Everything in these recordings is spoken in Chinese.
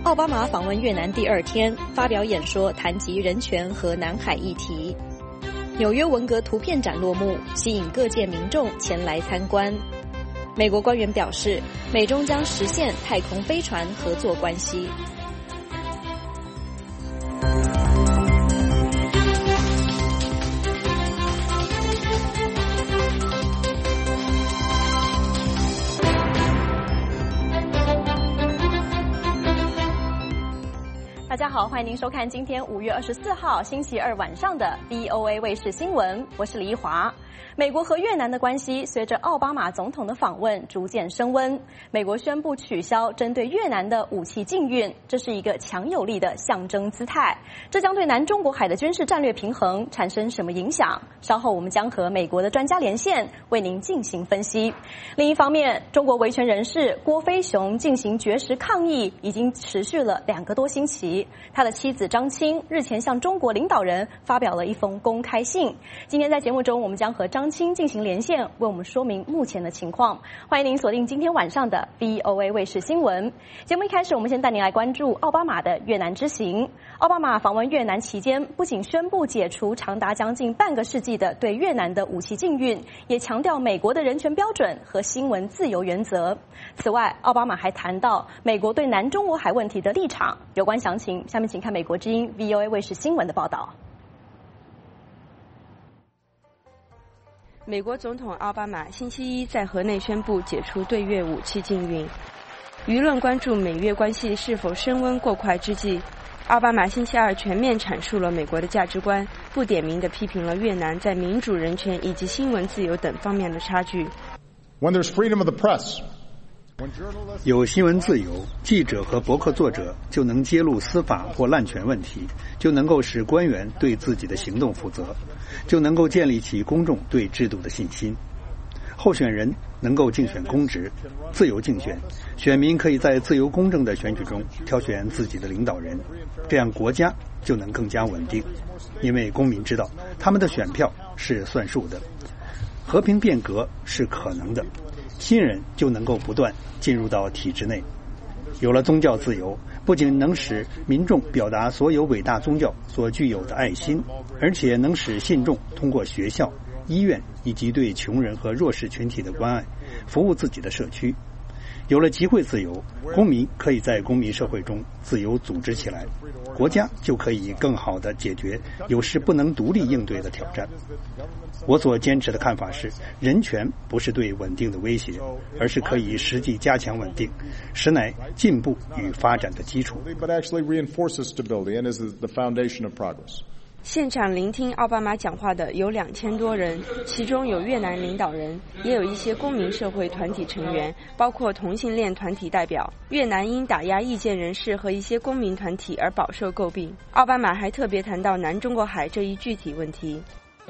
奥巴马访问越南第2天，发表演说谈及人权和南海议题。纽约文革图片展落幕，吸引各界民众前来参观。美国官员表示，美中将实现太空飞船合作关系。大家好，欢迎您收看今天5月24号星期二晚上的 VOA 卫视新闻，我是李一华。美国和越南的关系随着奥巴马总统的访问逐渐升温，美国宣布取消针对越南的武器禁运，这是一个强有力的象征姿态。这将对南中国海的军事战略平衡产生什么影响？稍后我们将和美国的专家连线，为您进行分析。另一方面，中国维权人士郭飞雄进行绝食抗议，已经持续了2个多星期。他的妻子张青日前向中国领导人发表了一封公开信。今天在节目中，我们将和张青进行连线，为我们说明目前的情况。欢迎您锁定今天晚上的 VOA 卫视新闻。节目一开始，我们先带您来关注奥巴马的越南之行。奥巴马访问越南期间，不仅宣布解除长达将近半个世纪的对越南的武器禁运，也强调美国的人权标准和新闻自由原则。此外，奥巴马还谈到美国对南中国海问题的立场。有关详情，下面请看美国之音 VOA 卫视新闻的报道。 美国总统奥巴马星期一在河内宣布解除对越武器禁运。舆论关注美越关系是否升温过快之际，奥巴马星期二全面阐述了美国的价值观，不点名地批评了越南在民主、人权以及新闻自由等方面的差距。 When there's freedom of the press, 有新闻自由，记者和博客作者就能揭露司法或滥权问题，就能够使官员对自己的行动负责，就能够建立起公众对制度的信心。候选人能够竞选公职，自由竞选，选民可以在自由公正的选举中挑选自己的领导人，这样国家就能更加稳定，因为公民知道他们的选票是算数的。和平变革是可能的，新人就能够不断进入到体制内。有了宗教自由，不仅能使民众表达所有伟大宗教所具有的爱心，而且能使信众通过学校、医院以及对穷人和弱势群体的关爱，服务自己的社区。有了集会自由，公民可以在公民社会中自由组织起来，国家就可以更好地解决有时不能独立应对的挑战。我所坚持的看法是，人权不是对稳定的威胁，而是可以实际加强稳定，实乃进步与发展的基础。 现场聆听奥巴马讲话的有2000多人，其中有越南领导人，也有一些公民社会团体成员，包括同性恋团体代表。越南因打压意见人士和一些公民团体而饱受诟病。奥巴马还特别谈到南中国海这一具体问题。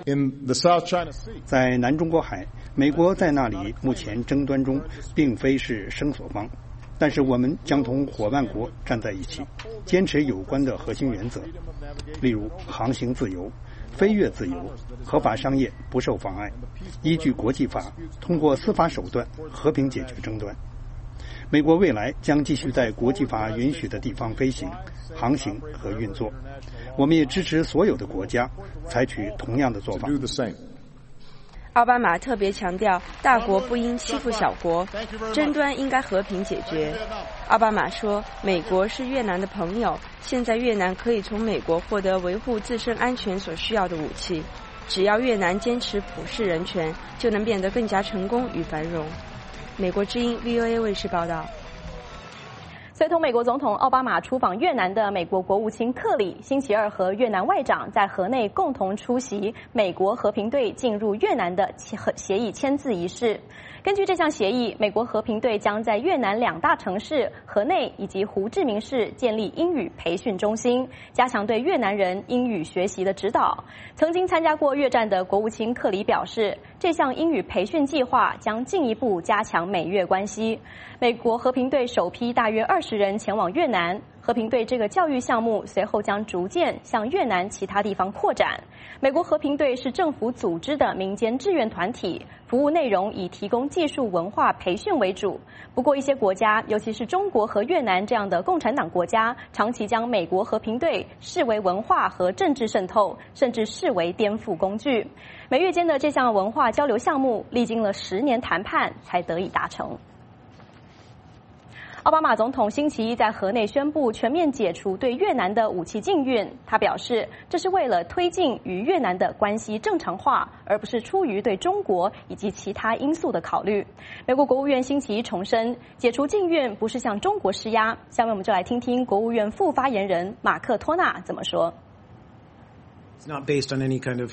在南中国海，美国在那里目前争端中并非是声索方，但是我们将同伙伴国站在一起，坚持有关的核心原则，例如航行自由、飞越自由、合法商业不受妨碍，依据国际法，通过司法手段和平解决争端。美国未来将继续在国际法允许的地方飞行、航行和运作。我们也支持所有的国家采取同样的做法。 奥巴马特别强调，大国不应欺负小国，争端应该和平解决。奥巴马说，美国是越南的朋友，现在越南可以从美国获得维护自身安全所需要的武器。只要越南坚持普世人权，就能变得更加成功与繁荣。美国之音 VOA 卫视报道。 随同美国总统奥巴马出访越南的美国国务卿克里，星期二和越南外长在河内共同出席美国和平队进入越南的协议签字仪式。根据这项协议，美国和平队将在越南2大城市河内以及胡志明市建立英语培训中心，加强对越南人英语学习的指导。曾经参加过越战的国务卿克里表示，这项英语培训计划将进一步加强美越关系。美国和平队首批大约20人前往越南， 和平队这个教育项目随后将逐渐向越南其他地方扩展。美国和平队是政府组织的民间志愿团体，服务内容以提供技术文化培训为主。不过一些国家，尤其是中国和越南这样的共产党国家，长期将美国和平队视为文化和政治渗透，甚至视为颠覆工具。美越间的这项文化交流项目历经了10年谈判才得以达成。奥巴马总统星期一在河内宣布全面解除对越南的武器禁运。他表示，这是为了推进与越南的关系正常化，而不是出于对中国以及其他因素的考虑。美国国务院星期一重申，解除禁运不是向中国施压。下面我们就来听听国务院副发言人马克托纳怎么说。 It's not based on any kind of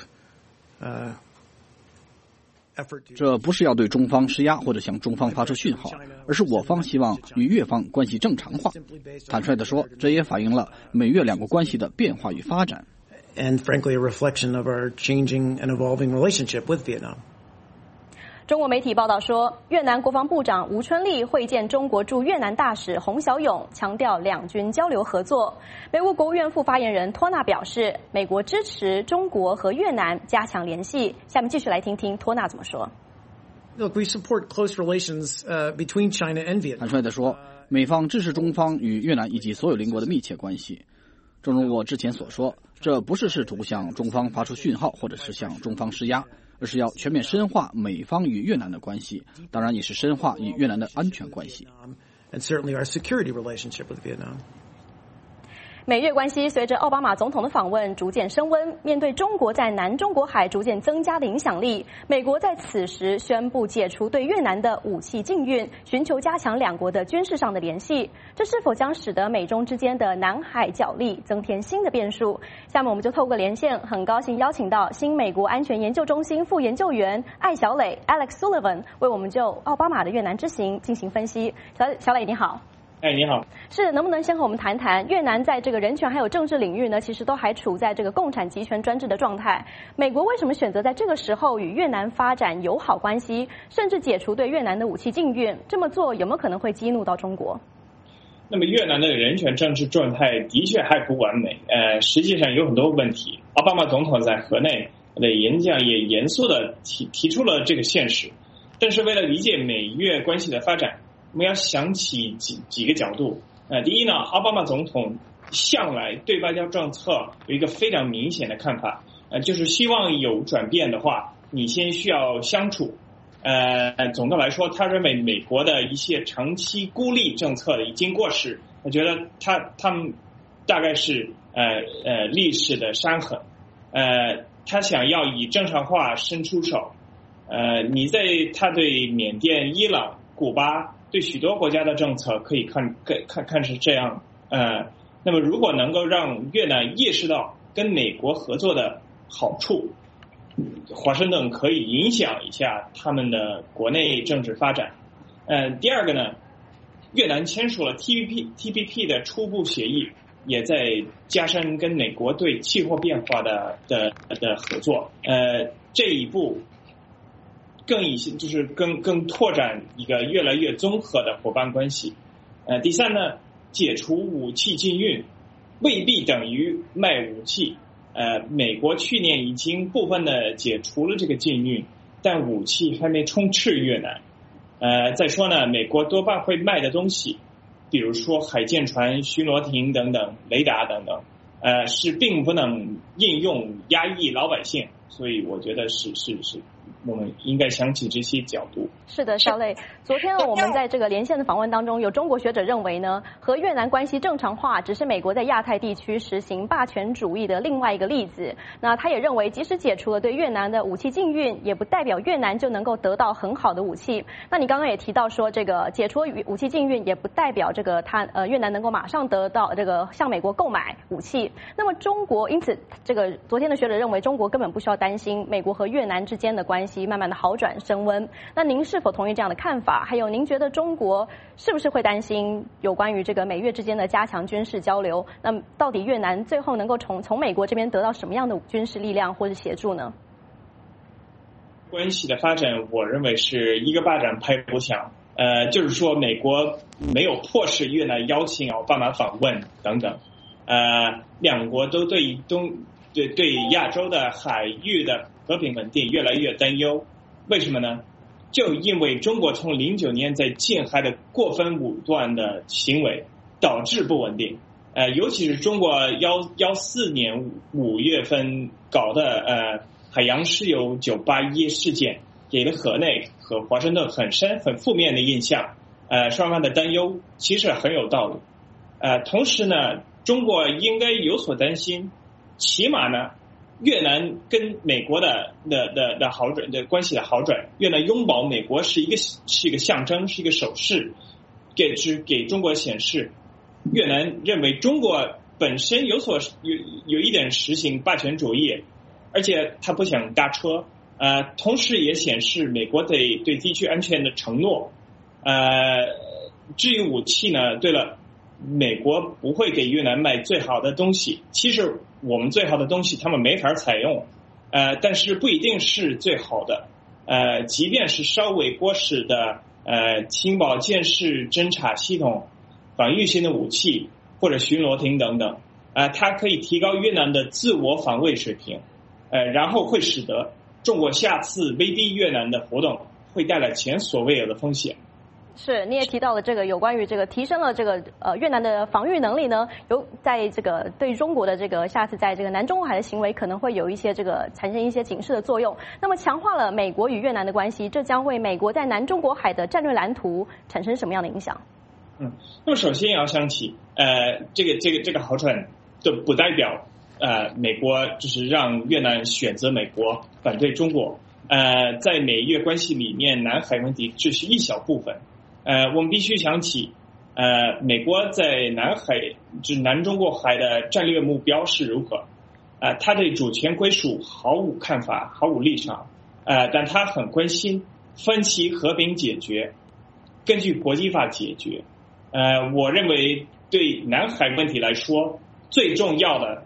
这不是要对中方施压或者向中方发出讯号，而是我方希望与越方关系正常化。坦率地说，这也反映了美越两国关系的变化与发展。 And frankly, a reflection of our changing and evolving relationship with Vietnam. 中国媒体报道说，越南国防部长吴春丽会见中国驻越南大使洪小勇，强调两军交流合作。美国国务院副发言人托纳表示，美国支持中国和越南加强联系。下面继续来听听托纳怎么说。 Look, we support close relations between China and Vietnam. 坦率地说，美方支持中方与越南以及所有邻国的密切关系。正如我之前所说，这不是试图向中方发出讯号，或者是向中方施压，而是要全面深化美方与越南的关系，当然也是深化与越南的安全关系。 And certainly our security relationship with Vietnam. 美越关系随着奥巴马总统的访问逐渐升温，面对中国在南中国海逐渐增加的影响力，美国在此时宣布解除对越南的武器禁运，寻求加强两国的军事上的联系。这是否将使得美中之间的南海角力增添新的变数？下面我们就透过连线，很高兴邀请到新美国安全研究中心副研究员艾小磊 Alex Sullivan 为我们就奥巴马的越南之行进行分析。小磊你好。 哎，你好。 是，能不能先和我们谈谈越南在这个人权还有政治领域呢，其实都还处在这个共产集权专制的状态。美国为什么选择在这个时候与越南发展友好关系，甚至解除对越南的武器禁运？这么做有没有可能会激怒到中国？ 那么越南的人权政治状态的确还不完美，实际上有很多问题。奥巴马总统在河内的演讲也严肃的提出了这个现实。但是为了理解美越关系的发展，我们要想起几个角度。第一呢，奥巴马总统向来对外交政策有一个非常明显的看法，就是希望有转变的话，你先需要相处。总的来说，他认为美国的一些长期孤立政策已经过时，我觉得他们大概是历史的伤痕。他想要以正常化伸出手。他对缅甸、伊朗、古巴对许多国家的政策可以看是这样。那么如果能够让越南意识到跟美国合作的好处，华盛顿可以影响一下他们的国内政治发展。第二个呢，越南签署了 TPP 的初步协议，也在加深跟美国对气候变化的合作。这一步更拓展一个越来越综合的伙伴关系。第三呢，解除武器禁运未必等于卖武器。美国去年已经部分的解除了这个禁运，但武器还没充斥越南。再说呢，美国多半会卖的东西，比如说海舰船、巡逻艇等等、雷达等等，是并不能应用压抑老百姓。所以我觉得是我们应该想起这些角度。 是的，小磊，昨天我们在这个连线的访问当中，有中国学者认为呢，和越南关系正常化只是美国在亚太地区实行霸权主义的另外一个例子。那他也认为，即使解除了对越南的武器禁运，也不代表越南就能够得到很好的武器。那你刚刚也提到说，这个解除武器禁运也不代表这个越南能够马上得到这个向美国购买武器。那么中国，因此这个昨天的学者认为，中国根本不需要担心美国和越南之间的关系慢慢的好转升温。那您是否同意这样的看法？还有您觉得中国是不是会担心有关于这个美越之间的加强军事交流？那么到底越南最后能够从美国这边得到什么样的军事力量或者协助呢？ 关系的发展，我认为是一个巴掌拍不响。 就是说美国没有迫使越南邀请奥巴马访问等等。两国都对亚洲的海域的和平稳定越来越担忧。为什么呢？就因为中国从09年在近海的过分武断的行为导致不稳定。尤其是中国14年5月份搞的海洋石油981事件，给了河内和华盛顿很负面的印象。双方的担忧其实很有道理。同时呢，中国应该有所担心，起码呢，越南跟美国的好转的关系的好转，越南拥抱美国是一个象征，是一个手势，给中国显示，越南认为中国本身有一点实行霸权主义，而且他不想搭车。同时也显示美国对地区安全的承诺。至于武器呢，对了，美国不会给越南卖最好的东西，其实我们最好的东西他们没法采用，但是不一定是最好的。即便是稍微过时的情报监视侦察系统、防御性的武器或者巡逻艇等等，它可以提高越南的自我防卫水平，然后会使得中国下次威逼越南的活动会带来前所未有的风险。 是，你也提到了这个有关于这个提升了这个越南的防御能力呢，在这个对中国的这个下次在这个南中国海的行为可能会有一些这个产生一些警示的作用。那么强化了美国与越南的关系，这将为美国在南中国海的战略蓝图产生什么样的影响？ 那么首先要想起，这个好转都不代表美国就是让越南选择美国反对中国。在美越关系里面，南海问题只是一小部分。我们必须想起，美国在南中国海的战略目标是如何？他对主权归属毫无看法，毫无立场。但他很关心分歧和平解决，根据国际法解决。我认为对南海问题来说，最重要的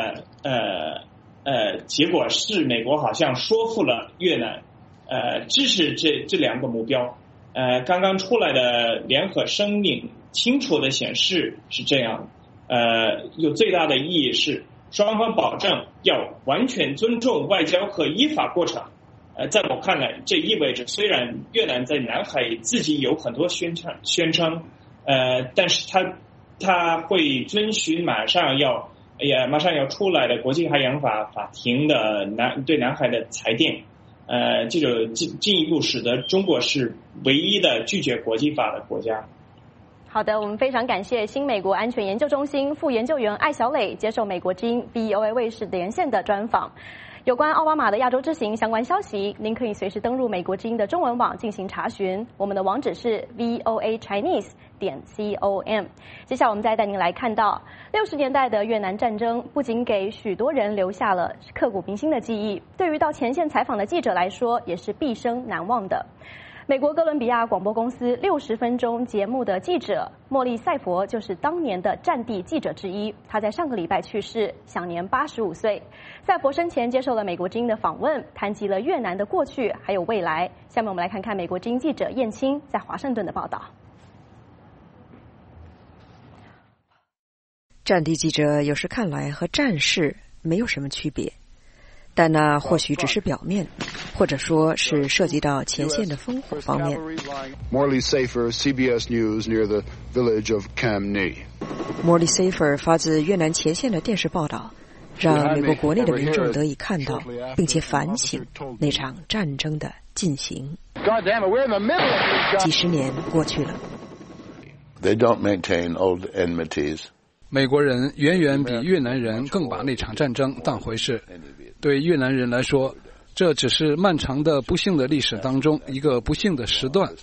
结果是美国好像说服了越南，支持这两个目标。刚刚出来的联合声明清楚的显示是这样。有最大的意义是双方保证要完全尊重外交和依法过程。在我看来，这意味着虽然越南在南海自己有很多宣称，但是他会遵循马上要出来的国际海洋法庭的对南海的裁定。这就进一步使得中国是唯一的拒绝国际法的国家。 好的，我们非常感谢新美国安全研究中心副研究员艾小磊接受美国之音 VOA 卫视连线的专访。有关奥巴马的亚洲之行相关消息，您可以随时登入美国之音的中文网进行查询，我们的网址是 voachinese.com。接下来我们再带您来看到60年代的越南战争，不仅给许多人留下了刻骨铭心的记忆，对于到前线采访的记者来说，也是毕生难忘的。美国哥伦比亚广播公司60分钟节目的记者莫利塞佛就是当年的战地记者之一，他在上个礼拜去世，享年85岁。塞佛生前接受了美国之音的访问，谈及了越南的过去还有未来。下面我们来看看美国之音记者燕青在华盛顿的报道。 战地记者有时看来和战士没有什么区别，但那或许只是表面，或者说是涉及到前线的烽火方面。 Morley Safer, CBS News near the village of Cam Ni. Morley Safer 发自越南前线的电视报道，让美国国内的民众得以看到并且反省那场战争的进行。几十年过去了。 They don't maintain old enmities. 美国人远远比越南人更把那场战争当回事。对越南人来说，这只是漫长的不幸的历史当中一个不幸的时段。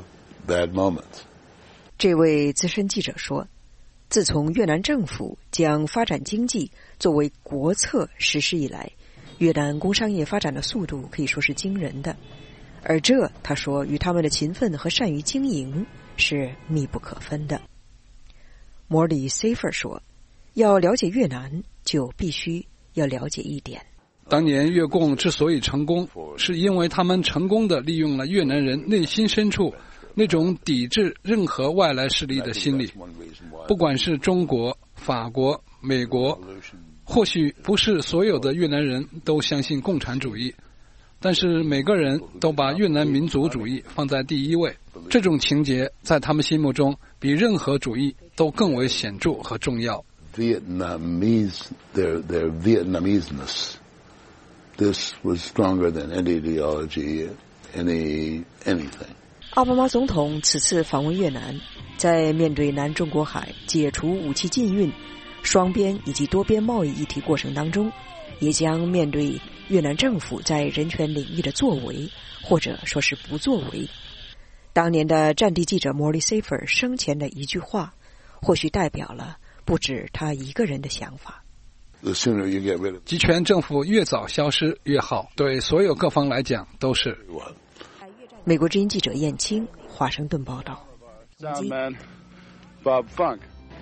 这位资深记者说，自从越南政府将发展经济作为国策实施以来，越南工商业发展的速度可以说是惊人的，而这他说与他们的勤奋和善于经营是密不可分的。Morley Safer 说，要了解越南就必须要了解一点， 当年越共之所以成功，是因为他们成功地利用了越南人内心深处那种抵制任何外来势力的心理。不管是中国、法国、美国，或许不是所有的越南人都相信共产主义，但是每个人都把越南民族主义放在第一位。这种情节在他们心目中比任何主义都更为显著和重要。 Vietnamese, their Vietnameseness, this was stronger than any ideology, anything. 奥巴马总统此次访问越南，在面对南中国海解除武器禁运、双边以及多边贸易议题过程当中，也将面对越南政府在人权领域的作为，或者说是不作为。当年的战地记者 Morley Safer 生前的一句话，或许代表了不止他一个人的想法。 集权政府越早消失越好，对所有各方来讲都是。 美国之音记者燕青，华盛顿报道。 Soundman Bob Funk。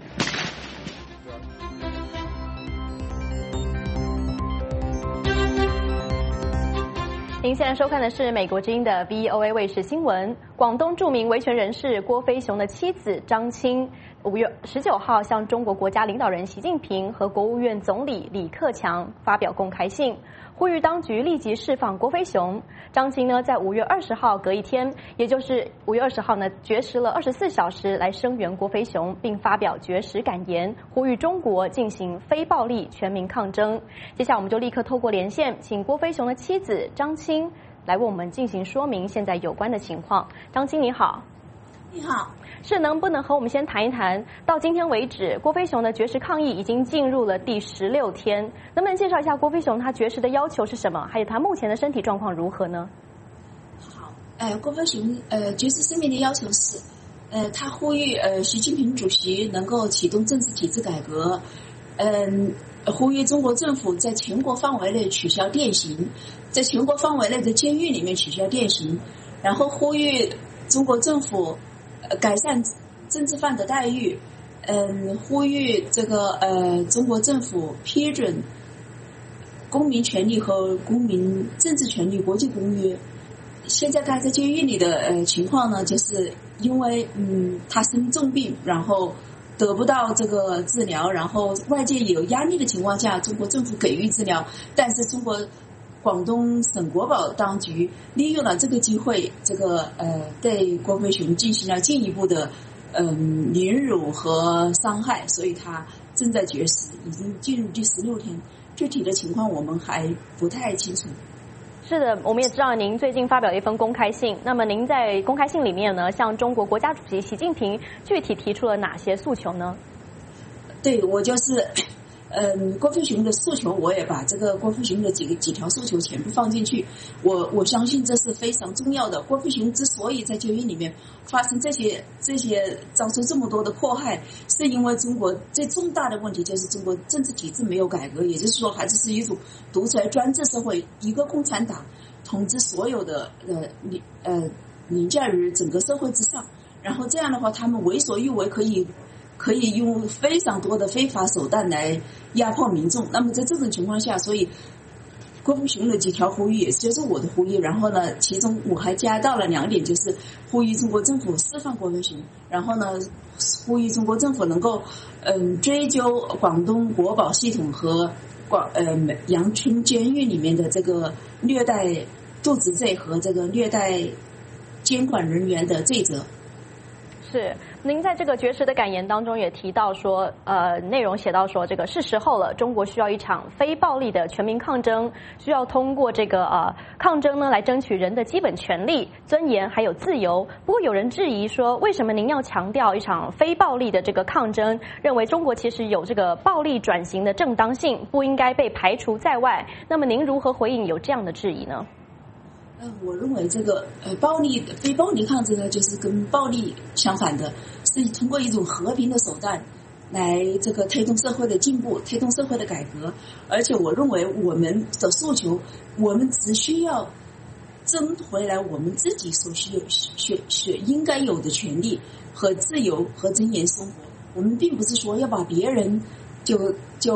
您现在收看的是美国之音的 VOA 卫视新闻。广东著名维权人士郭飞雄的妻子张青5月19号向中国国家领导人习近平和国务院总理李克强发表公开信，呼吁当局立即释放郭飞雄。张青呢，在5月20号隔一天，也就是5月20号呢，绝食了24小时来声援郭飞雄，并发表绝食感言，呼吁中国进行非暴力全民抗争。接下来我们就立刻透过连线，请郭飞雄的妻子张青来为我们进行说明现在有关的情况。张青你好。 你好， 是能不能和我们先谈一谈，到今天为止，郭飞雄的绝食抗议已经进入了第16天，能不能介绍一下郭飞雄他绝食的要求是什么，还有他目前的身体状况如何呢？ 好，郭飞雄绝食声明的要求是，他呼吁习近平主席能够启动政治体制改革，呼吁中国政府在全国范围内取消电刑，在全国范围内的监狱里面取消电刑，然后呼吁中国政府改善政治犯的待遇，呼吁这个中国政府批准公民权利和公民政治权利国际公约。现在他在监狱里的情况呢，就是因为他生重病，然后得不到这个治疗，然后外界有压力的情况下，中国政府给予治疗，但是中国广东省国保当局利用了这个机会，这个对郭飞雄进行了进一步的凌辱和伤害，所以他正在绝食，已经进入第16天，具体的情况我们还不太清楚。 是的，我们也知道您最近发表了一封公开信，那么您在公开信里面呢，向中国国家主席习近平具体提出了哪些诉求呢？ 对，我就是郭飞雄的诉求，我也把这个郭飞雄的几条诉求全部放进去。我相信这是非常重要的。郭飞雄之所以在监狱里面发生这些遭受这么多的迫害，是因为中国最重大的问题就是中国政治体制没有改革，也就是说还是一种独裁专制社会，一个共产党统治所有的凌驾于整个社会之上。然后这样的话，他们为所欲为，可以用非常多的非法手段来压迫民众。那么在这种情况下，所以郭飞雄的几条呼吁也就是我的呼吁，然后呢，其中我还加到了2点，就是呼吁中国政府释放郭飞雄，然后呢，呼吁中国政府能够追究广东国保系统和阳春监狱里面的这个虐待渎职罪和这个虐待监管人员的罪责。 是，您在这个绝食的感言当中也提到说，内容写到说，这个是时候了，中国需要一场非暴力的全民抗争，需要通过这个抗争呢来争取人的基本权利、尊严还有自由。不过有人质疑说，为什么您要强调一场非暴力的这个抗争？认为中国其实有这个暴力转型的正当性，不应该被排除在外。那么您如何回应有这样的质疑呢？ 我认为这个非暴力抗争呢，就是跟暴力相反的，是通过一种和平的手段来这个推动社会的进步，推动社会的改革。而且我认为我们的诉求，我们只需要争回来我们自己所应该有的权利和自由和尊严生活。我们并不是说要把别人就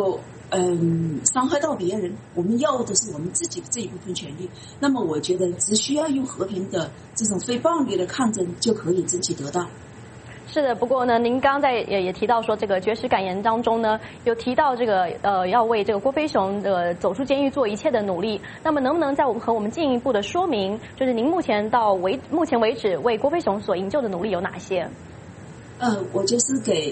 伤害到别人，我们要的是我们自己的这一部分权利。那么我觉得只需要用和平的这种非暴力的抗争就可以争取得到。 是的，不过呢，您刚才也提到说，这个绝食感言当中呢，有提到这个要为这个郭飞雄的走出监狱做一切的努力。那么能不能在和我们进一步的说明，就是您目前为止为郭飞雄所营救的努力有哪些？ 我就是给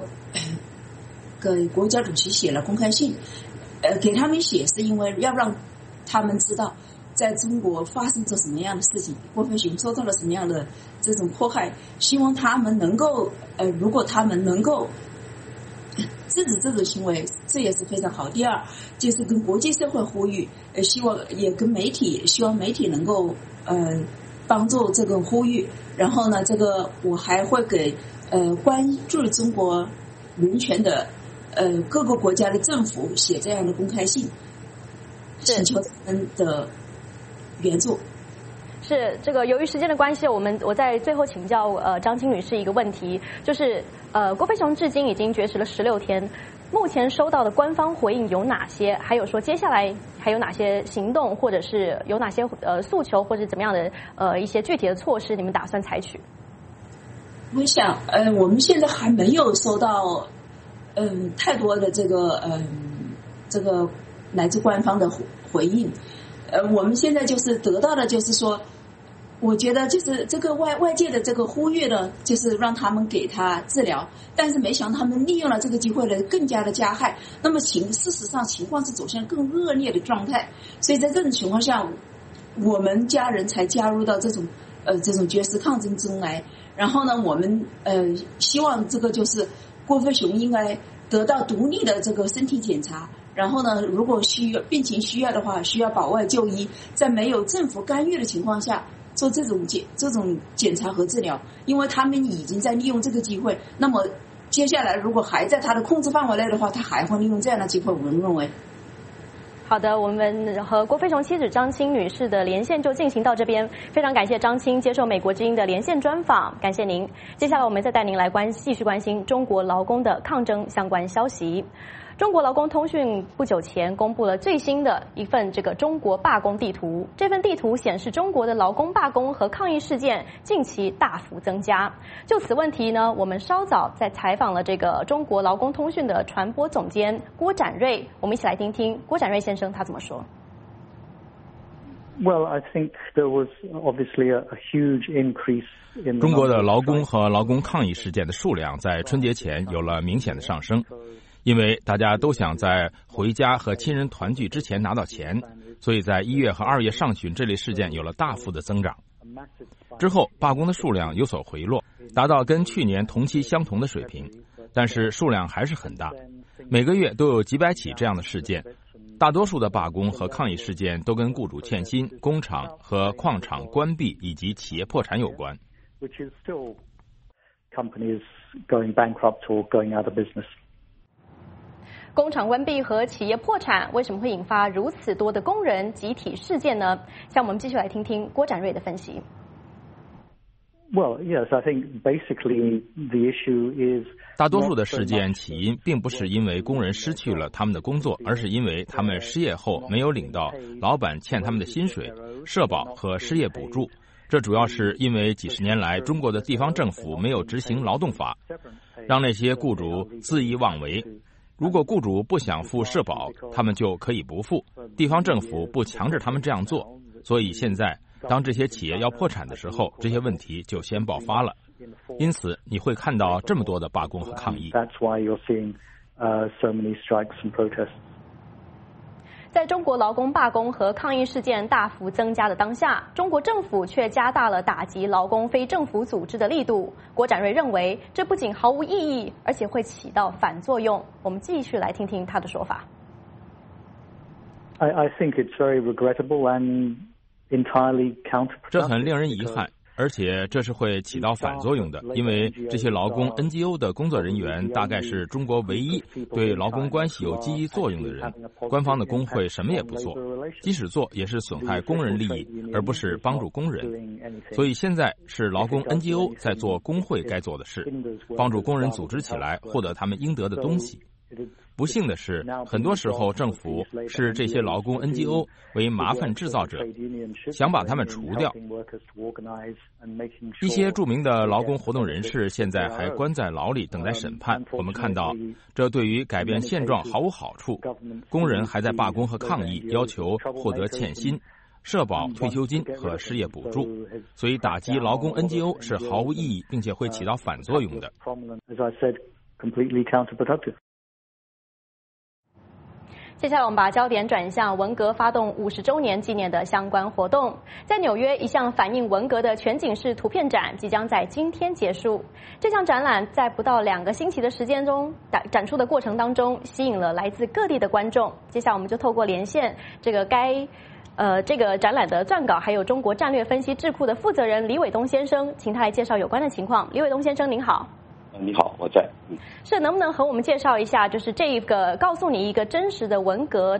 国家主席写了公开信，给他们写是因为要让他们知道在中国发生着什么样的事情，郭飞雄受到了什么样的这种迫害，希望他们能够如果他们能够制止这种行为，这也是非常好。第二就是跟国际社会呼吁，希望也跟媒体，希望媒体能够帮助这个呼吁。然后呢，这个我还会给关注中国人权的各个国家的政府写这样的公开信，请求他们的援助。 是这个，由于时间的关系，我在最后请教张青女士一个问题，就是郭飞雄至今已经绝食了16天，目前收到的官方回应有哪些？还有说接下来还有哪些行动，或者是有哪些诉求，或者怎么样的一些具体的措施，你们打算采取？ 我想我们现在还没有收到太多的这个来自官方的回应。我们现在就是得到的就是说，我觉得就是这个外界的这个呼吁呢，就是让他们给他治疗，但是没想到他们利用了这个机会呢，更加的加害。那么事实上情况是走向更恶劣的状态，所以在这种情况下，我们家人才加入到这种绝食抗争中来。然后呢，我们希望这个就是郭飞雄应该得到独立的这个身体检查。然后呢，如果病情需要的话，需要保外就医，在没有政府干预的情况下做这种检查和治疗，因为他们已经在利用这个机会。那么接下来如果还在他的控制范围内的话，他还会利用这样的机会，我们认为。 好的，我们和郭飞雄妻子张青女士的连线就进行到这边，非常感谢张青接受美国之音的连线专访，感谢您。接下来我们再带您来继续关心中国劳工的抗争相关消息。中国劳工通讯不久前公布了最新的一份这个中国罢工地图。这份地图显示，中国的劳工罢工和抗议事件近期大幅增加。就此问题呢，我们稍早在采访了这个中国劳工通讯的传播总监郭展瑞，我们一起来听听郭展瑞先生他怎么说。 Well, I think there was obviously a huge increase in 中国的劳工和劳工抗议事件的数量在春节前有了明显的上升。因为大家都想在回家和亲人团聚之前拿到钱，所以在1月和2月上旬这类事件有了大幅的增长。之后罢工的数量有所回落，达到跟去年同期相同的水平，但是数量还是很大，每个月都有几百起这样的事件。大多数的罢工和抗议事件都跟雇主欠薪、工厂和矿场关闭以及企业破产有关。 Which is still companies going bankrupt or going out of business. 工厂关闭和企业破产为什么会引发如此多的工人集体事件呢？像我们继续来听听郭展瑞的分析。 Well, yes, I think basically the issue is 大多数的事件起因并不是因为工人失去了他们的工作，而是因为他们失业后没有领到老板欠他们的薪水、社保和失业补助。这主要是因为几十年来中国的地方政府没有执行劳动法，让那些雇主恣意妄为。如果雇主不想付社保，他们就可以不付，地方政府不强制他们这样做。所以现在当这些企业要破产的时候，这些问题就先爆发了。因此你会看到这么多的罢工和抗议。 That's why you're seeing so many strikes and protests. 在中国劳工罢工和抗议事件大幅增加的当下，中国政府却加大了打击劳工非政府组织的力度。郭展瑞认为，这不仅毫无意义，而且会起到反作用。我们继续来听听他的说法。 I think it's very regrettable and entirely counterproductive. 这很令人遗憾。而且这是会起到反作用的，因为这些劳工 NGO 的工作人员大概是中国唯一对劳工关系有积极作用的人。官方的工会什么也不做，即使做也是损害工人利益，而不是帮助工人。所以现在是劳工 NGO 在做工会该做的事，帮助工人组织起来，获得他们应得的东西。 不幸的是，很多时候政府视这些劳工 NGO 为麻烦制造者，想把他们除掉。一些著名的劳工活动人士现在还关在牢里等待审判。我们看到，这对于改变现状毫无好处。工人还在罢工和抗议，要求获得欠薪、社保、退休金和失业补助。所以打击劳工 NGO 是毫无意义，并且会起到反作用的。 接下来我们把焦点转向文革发动50周年纪念的相关活动。在纽约，一项反映文革的全景式图片展即将在今天结束。这项展览在不到2个星期的时间中展出的过程当中，吸引了来自各地的观众。接下来我们就透过连线这个展览的撰稿，还有中国战略分析智库的负责人李伟东先生，请他来介绍有关的情况。李伟东先生您好。 你好，我在。 是，能不能和我们介绍一下，就是这个告诉你一个真实的文革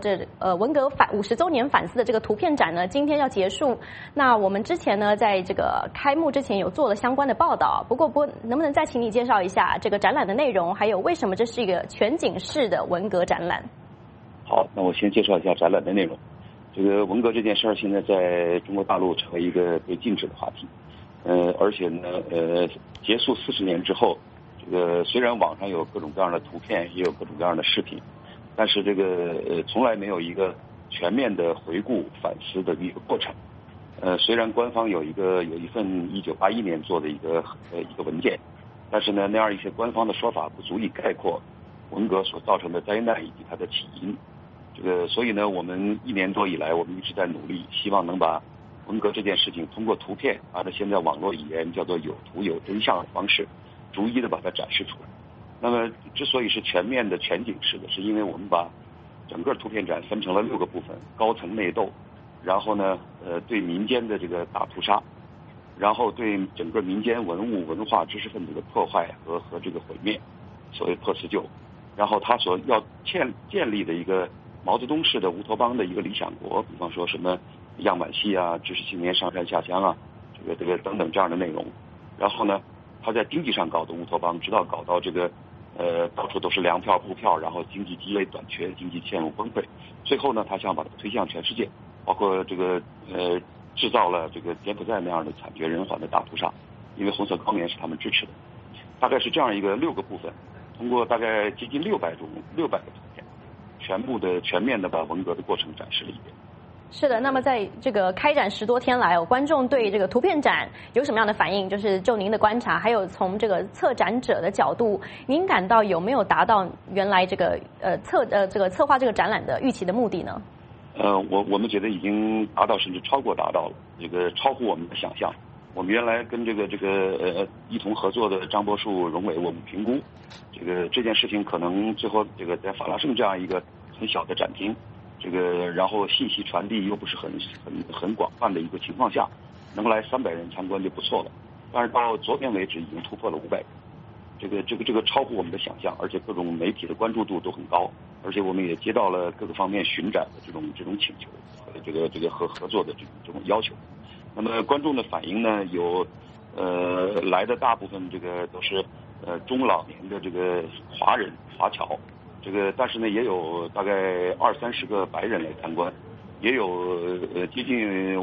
50周年反思的这个图片展呢？今天要结束。那我们之前呢，在这个开幕之前有做了相关的报道。不过能不能再请你介绍一下这个展览的内容，还有为什么这是一个全景式的文革展览？ 好，那我先介绍一下展览的内容。这个文革这件事儿，现在在中国大陆成为一个被禁止的话题。而且呢，结束40年之后。虽然网上有各种各样的图片，也有各种各样的视频，但是从来没有一个全面的回顾反思的一个过程。虽然官方有一份1981年做的一个文件，但是呢，那样一些官方的说法不足以概括文革所造成的灾难以及它的起因。所以呢，我们1年多以来，我们一直在努力，希望能把文革这件事情通过图片，按照现在网络语言叫做有图有真相的方式，逐一的把它展示出来。那么之所以是全面的全景式的，是因为我们把整个图片展分成了6个部分，高层内斗，然后呢对民间的这个大屠杀，然后对整个民间文物文化知识分子的破坏和这个毁灭，所谓破四旧，然后他所要建立的一个毛泽东式的乌托邦的一个理想国，比方说什么样板戏啊、知识青年上山下乡啊，这个等等这样的内容。然后呢，他在经济上搞的乌托邦，直到搞到到处都是粮票、布票，然后经济积累短缺，经济陷入崩溃。最后呢，他想把它推向全世界，包括制造了柬埔寨那样的惨绝人寰的大屠杀，因为红色高棉是他们支持的。大概是这样一个6个部分，通过大概接近600个图片，全面的把文革的过程展示了一遍。 是的，那么在这个开展10多天来，观众对这个图片展有什么样的反应？就是就您的观察，还有从这个策展者的角度，您感到有没有达到原来这个策划这个展览的预期的目的呢？ 我们觉得已经达到，甚至超到了，超乎我们的想象。我们原来跟一同合作的张柏树、荣伟，我们评估这件事情可能最后在法拉盛这样一个很小的展厅，然后信息传递又不是很广泛的一个情况下，能来300人参观就不错了。但是到昨天为止已经突破了500人，这个超乎我们的想象，而且各种媒体的关注度都很高，而且我们也接到了各个方面巡展的这种请求和合作的这种要求。那么观众的反应呢，有来的大部分都是中老年的华人华侨。但是呢，也有大概20-30个白人来参观，也有接近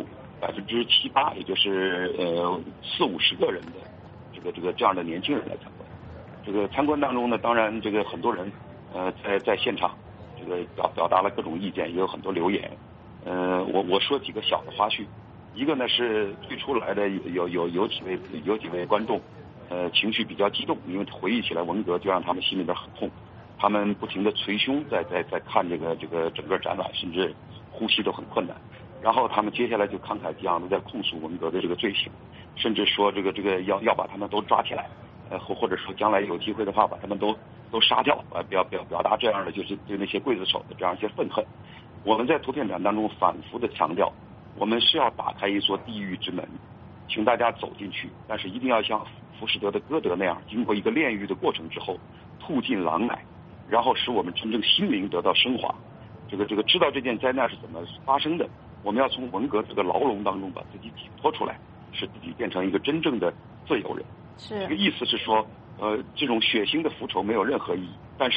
7-8%，也就是40-50个人的这样的年轻人来参观。参观当中呢，当然很多人在现场表达了各种意见，也有很多留言。我说几个小的花絮，一个呢是最初来的有几位观众，情绪比较激动，因为回忆起来文革就让他们心里边很痛。他们不停地捶胸，在看这个整个展览，甚至呼吸都很困难。然后他们接下来就慷慨激昂地在控诉文革的罪行，甚至说要把他们都抓起来，或者说将来有机会的话把他们都杀掉，表达这样的对那些刽子手的这样一些愤恨。我们在图片展当中反复地强调，我们是要打开一所地狱之门，请大家走进去，但是一定要像浮士德的歌德那样，经过一个炼狱的过程之后，吐尽狼奶。然后使我们真正心灵得到升华，知道这件灾难是怎么发生的，我们要从文革这个牢笼当中把自己解脱出来，使自己变成一个真正的自由人。 是这个意思是说，这种血腥的复仇没有任何意义，但是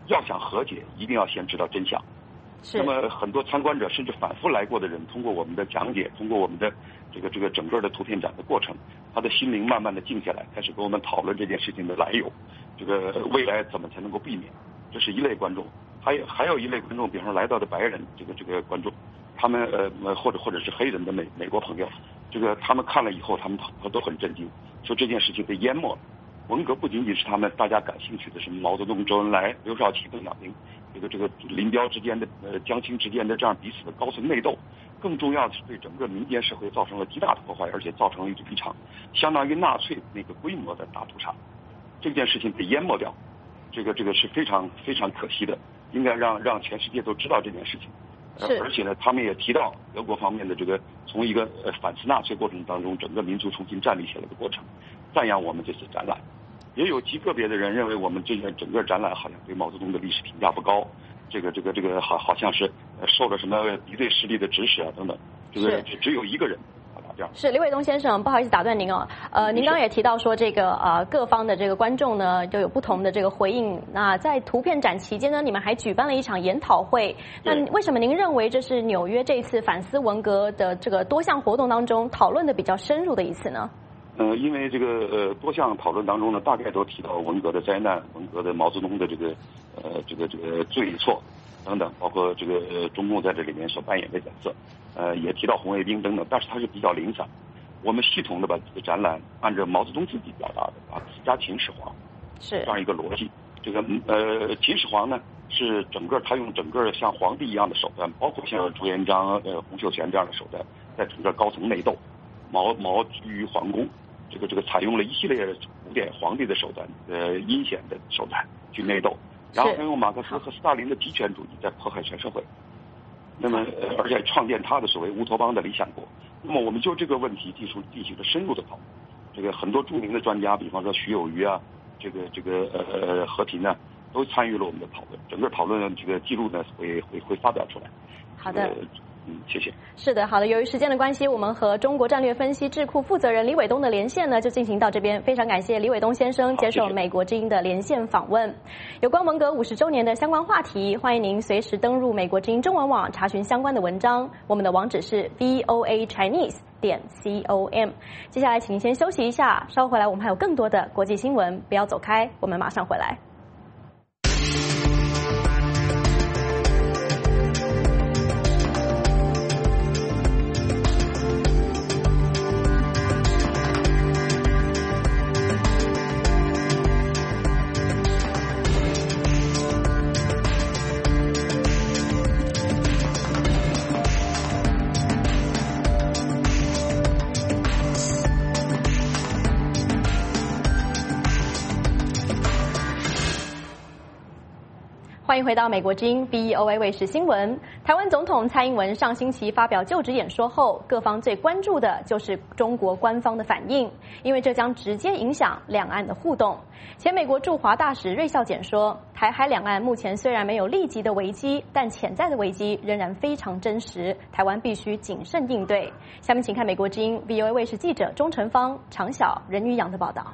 要想和解，一定要先知道真相。那么很多参观者甚至反复来过的人，通过我们的讲解，通过我们的这个整个的图片展的过程，他的心灵慢慢的静下来，开始跟我们讨论这件事情的来由，这个未来怎么才能够避免。这是一类观众，还有一类观众，比方说来到的白人这个观众，他们或者是黑人的美国朋友，这个他们看了以后，他们都很震惊，说这件事情被淹没了。文革不仅仅是他们大家感兴趣的，什么毛泽东、周恩来、刘少奇、邓小平，这个林彪之间的江青之间的这样彼此的高层内斗，更重要的是对整个民间社会造成了极大的破坏，而且造成了一场相当于纳粹那个规模的大屠杀。这件事情被淹没掉，这个是非常非常可惜的，应该让全世界都知道这件事情。而且呢，他们也提到德国方面的这个从一个反思纳粹过程当中，整个民族重新站立起来的过程，赞扬我们这次展览。也有极个别的人认为我们这个整个展览好像对毛泽东的历史评价不高，这个好像是受了什么敌对势力的指使啊等等，这个只有一个人。 是李伟东先生，不好意思打断您哦。您刚刚也提到说这个各方的这个观众呢都有不同的这个回应。那在图片展期间呢，你们还举办了一场研讨会。那为什么您认为这是纽约这次反思文革的这个多项活动当中讨论的比较深入的一次呢？ 因为这个多项讨论当中呢，大概都提到文革的灾难、文革的毛泽东的这个罪与错等等，包括这个中共在这里面所扮演的角色，也提到红卫兵等等，但是它是比较零散。我们系统的把这个展览按照毛泽东自己表达的啊，加秦始皇是这样一个逻辑。这个秦始皇呢是他用整个像皇帝一样的手段，包括像朱元璋、洪秀全这样的手段，在整个高层内斗，毛居于皇宫，这个采用了一系列古典皇帝的手段，阴险的手段去内斗。然后用马克思和斯大林的极权主义在迫害全社会，那么而且创建他的所谓乌托邦的理想国。那么我们就这个问题进行了深入的讨论。这个很多著名的专家，比方说徐有余啊，这个和平呢，都参与了我们的讨论。整个讨论这个记录呢会发表出来。 好的。 谢谢。 是的，好的。由于时间的关系，我们和中国战略分析智库负责人李伟东的连线呢，就进行到这边。非常感谢李伟东先生接受美国之音的连线访问。有关文革50周年的相关话题，欢迎您随时登入美国之音中文网查询相关的文章。我们的网址是 voachinese.com。接下来请您先休息一下，稍后回来我们还有更多的国际新闻，不要走开，我们马上回来。欢迎回到美国之音 VOA 卫视新闻。台湾总统蔡英文上星期发表就职演说后，各方最关注的就是中国官方的反应，因为这将直接影响两岸的互动。前美国驻华大使瑞孝检说，台海两岸目前虽然没有立即的危机，但潜在的危机仍然非常真实，台湾必须谨慎应对。下面请看美国之音 VOA 卫视记者钟成芳、常晓、任玉阳的报道。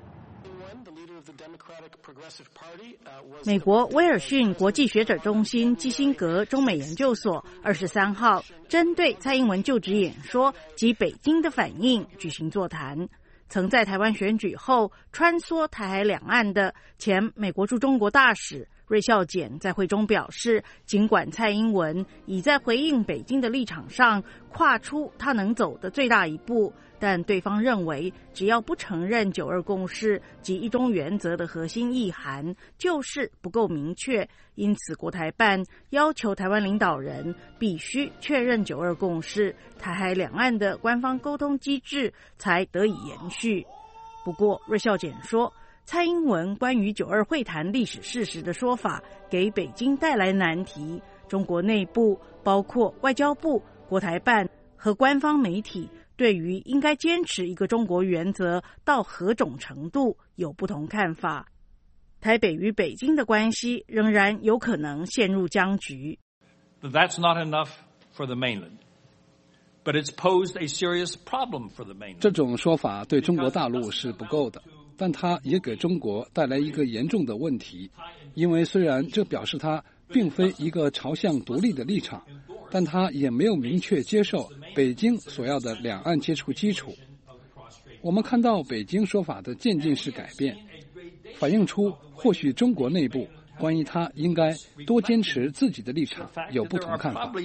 美国威尔逊国际学者中心基辛格中美研究所23号针对蔡英文就职演说及北京的反应举行座谈。曾在台湾选举后穿梭台海两岸的前美国驻中国大使瑞孝检在会中表示，尽管蔡英文已在回应北京的立场上跨出他能走的最大一步，但对方认为只要不承认9·2共识及一中原则的核心意涵，就是不够明确，因此国台办要求台湾领导人必须确认9·2共识，台海两岸的官方沟通机制才得以延续。不过瑞孝检说，蔡英文关于9·2会谈历史事实的说法给北京带来难题，中国内部包括外交部、国台办和官方媒体对于应该坚持一个中国原则到何种程度有不同看法。台北与北京的关系仍然有可能陷入僵局。 That's not enough for the mainland, but it's posed a serious problem for the mainland. 这种说法对中国大陆是不够的， 但它也给中国带来一个严重的问题，因为虽然这表示它并非一个朝向独立的立场，但它也没有明确接受北京所要的两岸接触基础。我们看到北京说法的渐进式改变，反映出或许中国内部关于它应该多坚持自己的立场有不同看法。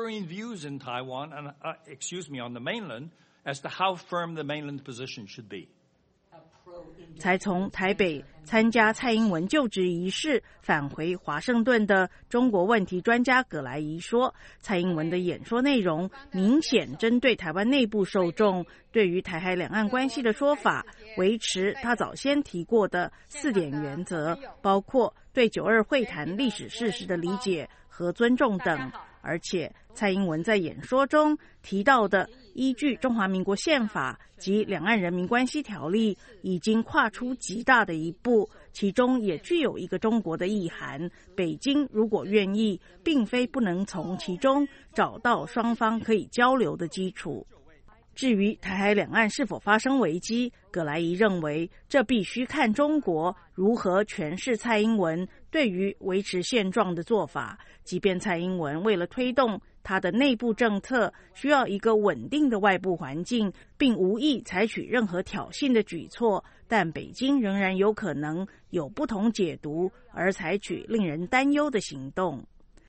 才从台北参加蔡英文就职仪式返回华盛顿的中国问题专家葛莱仪说，蔡英文的演说内容明显针对台湾内部受众，对于台海两岸关系的说法维持他早先提过的4点原则，包括对9·2会谈历史事实的理解和尊重等。而且蔡英文在演说中提到的依据中华民国宪法及两岸人民关系条例已经跨出极大的一步，其中也具有一个中国的意涵。北京如果愿意，并非不能从其中找到双方可以交流的基础。至于台海两岸是否发生危机，葛莱仪认为这必须看中国如何诠释蔡英文对于维持现状的做法。即便蔡英文为了推动他的内部政策需要一个稳定的外部环境，并无意采取任何挑衅的举措，但北京仍然有可能有不同解读而采取令人担忧的行动。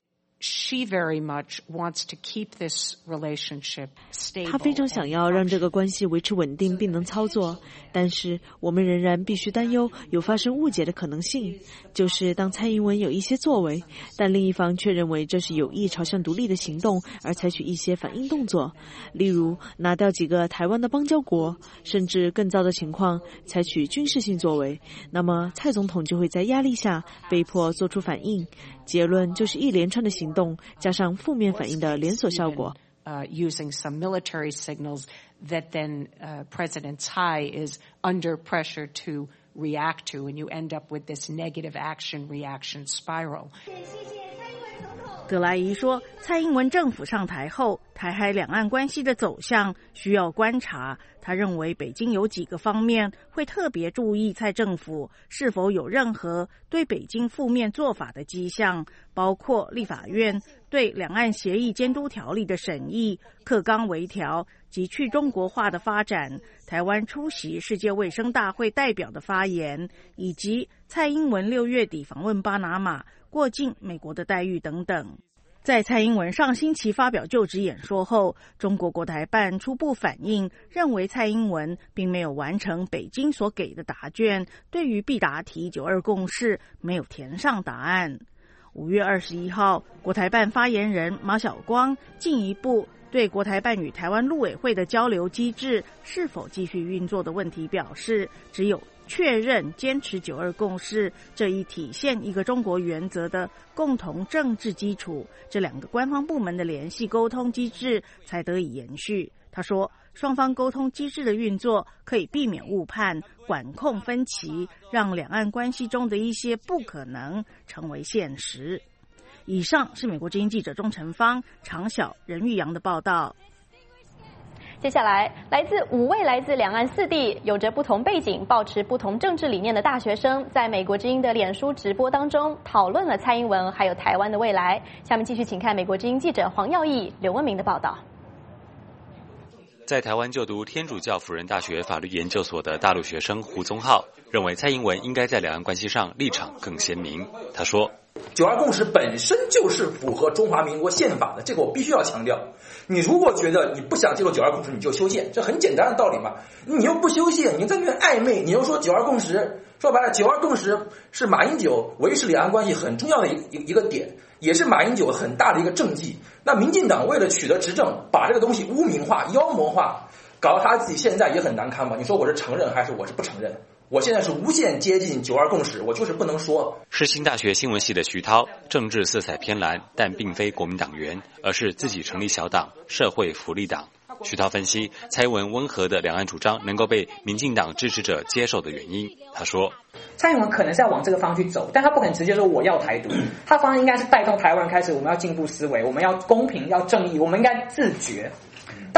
She very much wants to keep this relationship stable. 她非常想要让这个关系维持稳定并能操作，但是我们仍然必须担忧有发生误解的可能性，就是当蔡英文有一些作为，但另一方却认为这是有意朝向独立的行动而采取一些反应动作，例如拿掉几个台湾的邦交国，甚至更糟的情况采取军事性作为，那么蔡总统就会在压力下被迫做出反应，结论就是一连串的行动加上负面反应的连锁效果。 Using some military signals that then President Tsai is under pressure to react to, and you end up with this negative action-reaction spiral. 葛莱仪说，蔡英文政府上台后，台海两岸关系的走向需要观察。他认为北京有几个方面会特别注意蔡政府是否有任何对北京负面做法的迹象，包括立法院对两岸协议监督条例的审议、课纲微调及去中国化的发展，台湾出席世界卫生大会代表的发言，以及蔡英文6月底访问巴拿马、过境美国的待遇等等。在蔡英文上星期发表就职演说后，中国国台办初步反应，认为蔡英文并没有完成北京所给的答卷，对于必答题9·2共识没有填上答案。5月21号，国台办发言人马晓光进一步对国台办与台湾陆委会的交流机制是否继续运作的问题表示，只有确认坚持9·2共识这一体现一个中国原则的共同政治基础，这两个官方部门的联系沟通机制才得以延续。他说，双方沟通机制的运作可以避免误判、管控分歧，让两岸关系中的一些不可能成为现实。以上是美国之音记者钟成芳、常晓、任玉阳的报道。 接下来，5位来自两岸4地、有着不同背景、抱持不同政治理念的大学生，在美国之音的脸书直播当中讨论了蔡英文还有台湾的未来。下面继续请看美国之音记者黄耀义、刘文明的报道。 在台湾就读天主教辅仁大学法律研究所的大陆学生胡宗浩认为，蔡英文应该在两岸关系上立场更鲜明。他说 ，9·2共识本身就是符合中华民国宪法的，这个我必须要强调。你如果觉得你不想接受9·2共识，你就修宪，这很简单的道理嘛。你又不修宪，你在那边暧昧，你又说9·2共识，说白了，9·2共识是马英九维持两岸关系很重要的一个点，也是马英九很大的一个政绩。那民进党为了取得执政，把这个东西污名化、妖魔化，搞得他自己现在也很难堪嘛。你说我是承认还是我是不承认？我现在是无限接近9·2共识，我就是不能说。 世新大学新闻系的徐涛，政治色彩偏蓝，但并非国民党员，而是自己成立小党社会福利党。徐涛分析，蔡英文温和的两岸主张能够被民进党支持者接受的原因。他说， 蔡英文可能是要往这个方向去走，但他不可能直接说我要台独，他方向应该是带动台湾人开始我们要进步思维，我们要公平，要正义，我们应该自觉。当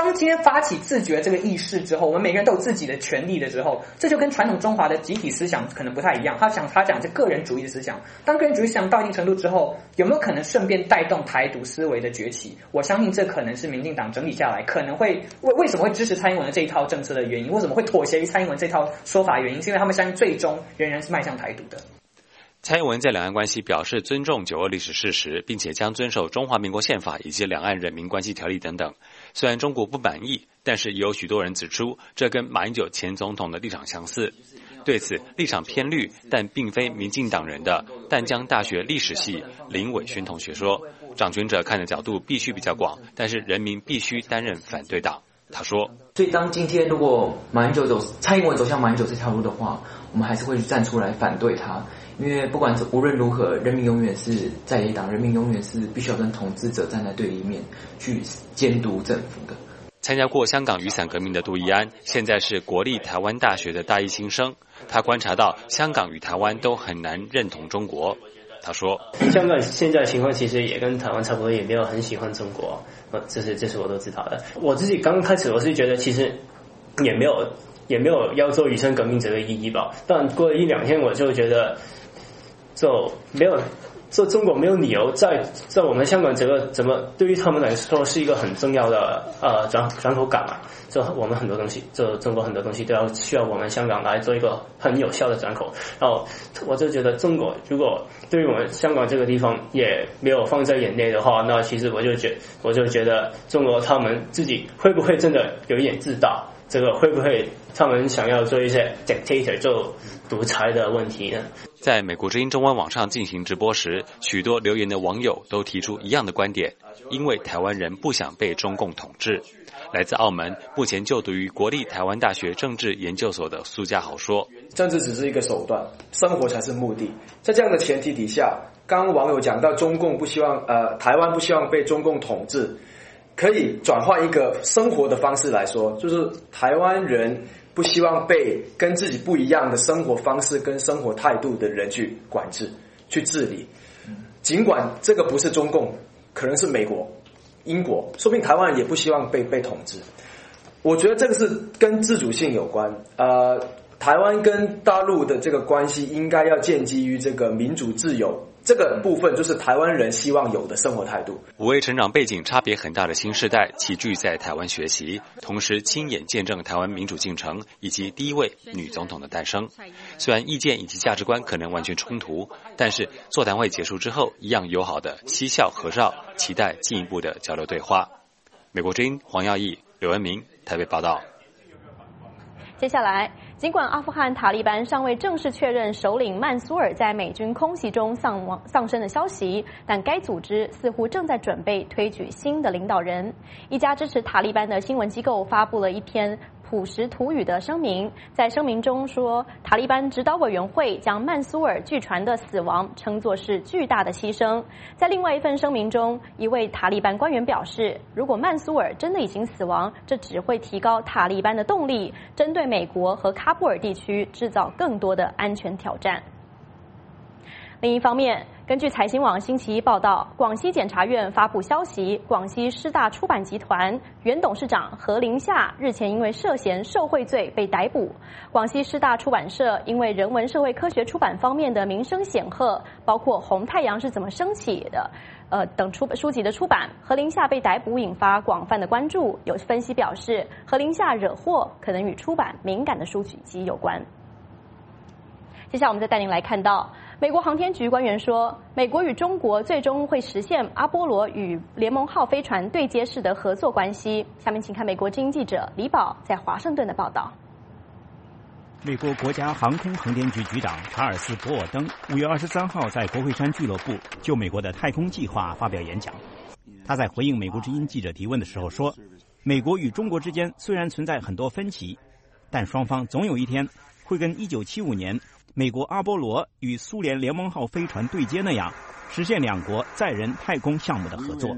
就今天发起自觉这个意识之后，我们每个人都有自己的权利的时候，这就跟传统中华的集体思想可能不太一样。他讲这个人主义的思想，当个人主义思想到一定程度之后，有没有可能顺便带动台独思维的崛起？我相信这可能是民进党整理下来可能会为什么会支持蔡英文的这一套政策的原因，为什么会妥协于蔡英文这套说法的原因，是因为他们相信最终仍然是迈向台独的。 蔡英文在两岸关系表示尊重9·2历史事实，并且将遵守中华民国宪法以及两岸人民关系条例等等。虽然中国不满意，但是也有许多人指出，这跟马英九前总统的立场相似。对此，立场偏绿但并非民进党人的淡江大学历史系林伟勋同学说，掌权者看的角度必须比较广，但是人民必须担任反对党。他说， 所以当今天如果蔡英文走向马英九这条路的话，我们还是会站出来反对他，因为不管无论如何，人民永远是在野党，人民永远是必须要跟统治者站在对立面去监督政府的。 参加过香港雨伞革命的杜奕安，现在是国立台湾大学的大一新生。他观察到香港与台湾都很难认同中国。他说， 香港现在的情况其实也跟台湾差不多，也没有很喜欢中国，这是我都知道的。我自己刚开始我是觉得其实也没有要做雨伞革命这个意义吧，但过了1-2天我就觉得就没有。这中国没有理由在我们香港这个怎么对于他们来说是一个很重要的转口港嘛，就我们很多东西，就中国很多东西都需要我们香港来做一个很有效的转口。然后我就觉得中国如果对于我们香港这个地方也没有放在眼内的话，那其实我就觉得中国他们自己会不会真的有一点自大，这个会不会他们想要做一些 dictator 就独裁的问题呢？ 在美国之音中文网上进行直播时，许多留言的网友都提出一样的观点，因为台湾人不想被中共统治。来自澳门，目前就读于国立台湾大学政治研究所的苏家豪说， 政治只是一个手段，生活才是目的。在这样的前提底下，刚网友讲到中共不希望台湾不希望被中共统治，可以转换一个生活的方式来说，就是台湾人不希望被跟自己不一样的生活方式跟生活态度的人去管制、去治理。尽管这个不是中共，可能是美国、英国，说不定台湾人也不希望被统治。我觉得这个是跟自主性有关。台湾跟大陆的这个关系应该要建基于这个民主自由。这个部分就是台湾人希望有的生活态度。 5位成长背景差别很大的新世代齐聚在台湾学习，同时亲眼见证台湾民主进程以及第一位女总统的诞生。虽然意见以及价值观可能完全冲突，但是座谈会结束之后一样友好的嬉笑合照，期待进一步的交流对话。美国之音黄耀义、刘文明台北报道。 接下来，尽管阿富汗塔利班尚未正式确认首领曼苏尔在美军空袭中丧生的消息，但该组织似乎正在准备推举新的领导人。一家支持塔利班的新闻机构发布了一篇普什图语的声明，在声明中说，塔利班指导委员会将曼苏尔据传的死亡称作是巨大的牺牲。在另外一份声明中，一位塔利班官员表示，如果曼苏尔真的已经死亡，这只会提高塔利班的动力，针对美国和喀布尔地区制造更多的安全挑战。另一方面，根据财新网星期一报道，广西检察院发布消息，广西师大出版集团原董事长何林夏日前因为涉嫌受贿罪被逮捕。广西师大出版社因为人文社会科学出版方面的名声显赫，包括《红太阳是怎么升起的》等书籍的出版，何林夏被逮捕引发广泛的关注。有分析表示，何林夏惹祸可能与出版敏感的书籍有关。接下来我们再带您来看到，美国航天局官员说，美国与中国最终会实现阿波罗与联盟号飞船对接式的合作关系。下面请看美国之音记者李宝在华盛顿的报道。 美国国家航空航天局局长查尔斯·博尔登5月23号在国会山俱乐部就美国的太空计划发表演讲。他在回应美国之音记者提问的时候说，美国与中国之间虽然存在很多分歧，但双方总有一天会跟1975年美国阿波罗与苏联联盟号飞船对接那样，实现两国载人太空项目的合作。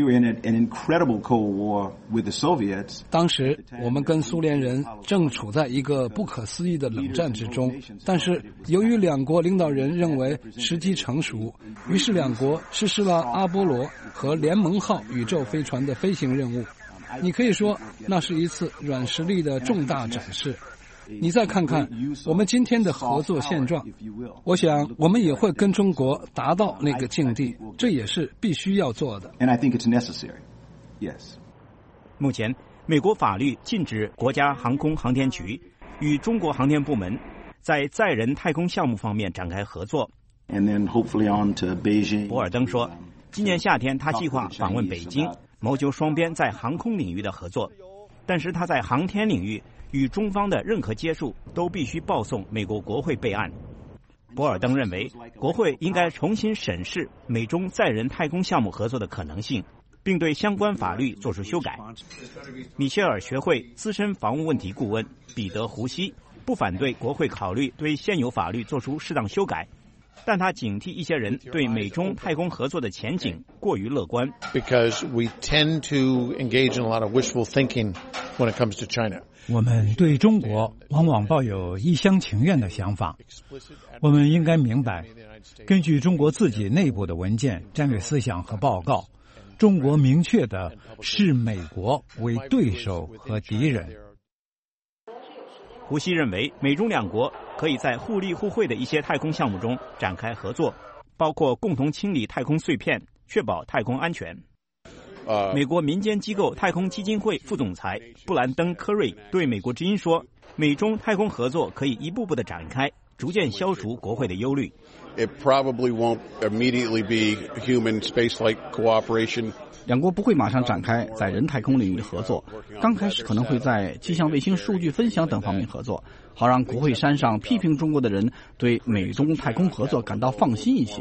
当时我们跟苏联人正处在一个不可思议的冷战之中，但是由于两国领导人认为时机成熟，于是两国实施了阿波罗和联盟号宇宙飞船的飞行任务。 你可以说那是一次软实力的重大展示。你再看看我们今天的合作现状，我想我们也会跟中国达到那个境地，这也是必须要做的。 目前，美国法律禁止国家航空航天局与中国航天部门在载人太空项目方面展开合作。博尔登说，今年夏天他计划访问北京，谋求双边在航空领域的合作，但是他在航天领域与中方的任何接触都必须报送美国国会备案。博尔登认为，国会应该重新审视美中载人太空项目合作的可能性，并对相关法律作出修改。米歇尔学会资深防务问题顾问彼得·胡西不反对国会考虑对现有法律作出适当修改，但他警惕一些人对美中太空合作的前景过于乐观。 Because we tend to engage in a lot of wishful thinking when it comes to China. 我们对中国往往抱有一厢情愿的想法。我们应该明白，根据中国自己内部的文件、战略思想和报告，中国明确的视美国为对手和敌人。 胡锡认为，美中两国可以在互利互惠的一些太空项目中展开合作，包括共同清理太空碎片，确保太空安全。美国民间机构太空基金会副总裁布兰登·科瑞对美国之音说，美中太空合作可以一步步的展开，逐渐消除国会的忧虑。 It probably won't immediately be human spaceflight cooperation. 两国不会马上展开在人太空领域的合作，刚开始可能会在气象卫星数据分享等方面合作，好让国会山上批评中国的人对美中太空合作感到放心一些。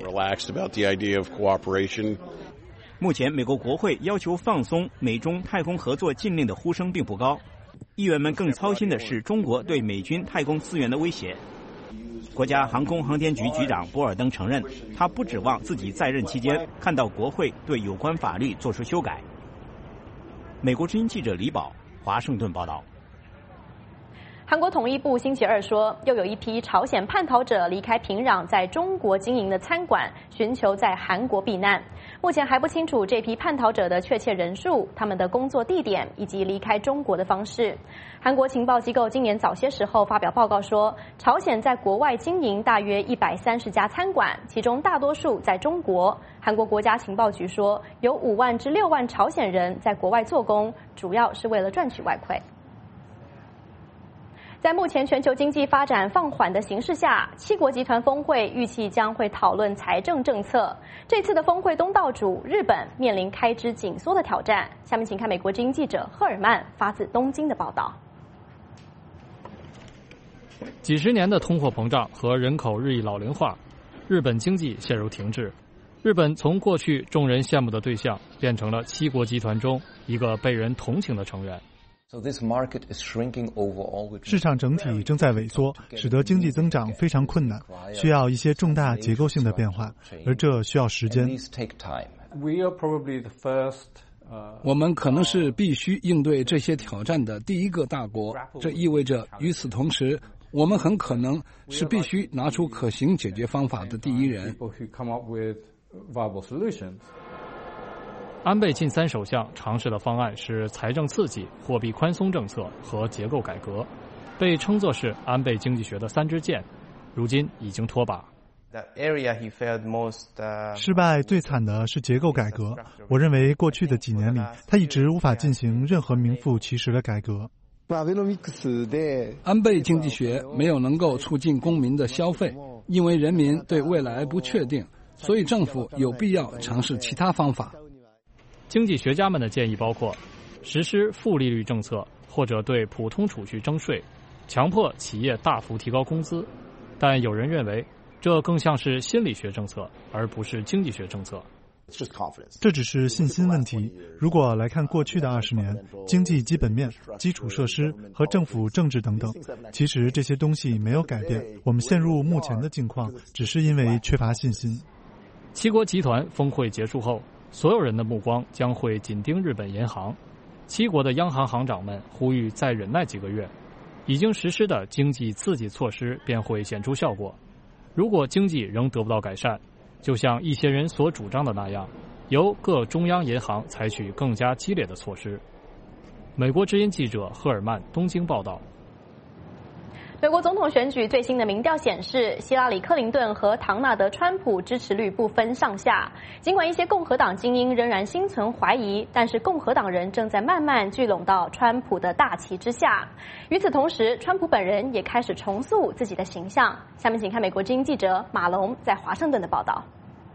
目前，美国国会要求放松美中太空合作禁令的呼声并不高，议员们更操心的是中国对美军太空资源的威胁。国家航空航天局局长博尔登承认，他不指望自己在任期间看到国会对有关法律做出修改。美国之音记者李宝，华盛顿报道。 韩国统一部星期二说，又有一批朝鲜叛逃者离开平壤在中国经营的餐馆，寻求在韩国避难。目前还不清楚这批叛逃者的确切人数、他们的工作地点以及离开中国的方式。韩国情报机构今年早些时候发表报告说，朝鲜在国外经营大约130家餐馆，其中大多数在中国。韩国国家情报局说，有5万至6万朝鲜人在国外做工，主要是为了赚取外快。在目前全球经济发展放缓的形势下，7国集团峰会预计将会讨论财政政策。这次的峰会东道主日本面临开支紧缩的挑战。下面请看美国之音记者赫尔曼发自东京的报道。 几十年的通货膨胀和人口日益老龄化，日本经济陷入停滞。日本从过去众人羡慕的对象，变成了7国集团中一个被人同情的成员。 市场整体正在萎缩，使得经济增长非常困难，需要一些重大结构性的变化，而这需要时间。 我们可能是必须应对这些挑战的第一个大国，这意味着与此同时，我们很可能是必须拿出可行解决方法的第一人。 安倍晋三首相尝试的方案是财政刺激、货币宽松政策和结构改革，被称作是安倍经济学的3支箭，如今已经脱靶。 失败最惨的是结构改革。我认为过去的几年里，他一直无法进行任何名副其实的改革。 安倍经济学没有能够促进公民的消费，因为人民对未来不确定，所以政府有必要尝试其他方法。 经济学家们的建议包括实施负利率政策，或者对普通储蓄征税，强迫企业大幅提高工资。但有人认为，这更像是心理学政策，而不是经济学政策。 这只是信心问题。如果来看过去的20年，经济基本面、基础设施和政府政治等等，其实这些东西没有改变。我们陷入目前的境况，只是因为缺乏信心。 7国集团峰会结束后，所有人的目光将会紧盯日本银行。7国的央行行长们呼吁再忍耐几个月，已经实施的经济刺激措施便会显出效果。如果经济仍得不到改善，就像一些人所主张的那样，由各中央银行采取更加激烈的措施。 美国之音记者赫尔曼东京报道。 美国总统选举最新的民调显示，希拉里·克林顿和唐纳德·川普支持率不分上下。尽管一些共和党精英仍然心存怀疑，但是共和党人正在慢慢聚拢到川普的大旗之下。与此同时，川普本人也开始重塑自己的形象。下面请看美国之音记者马龙在华盛顿的报道。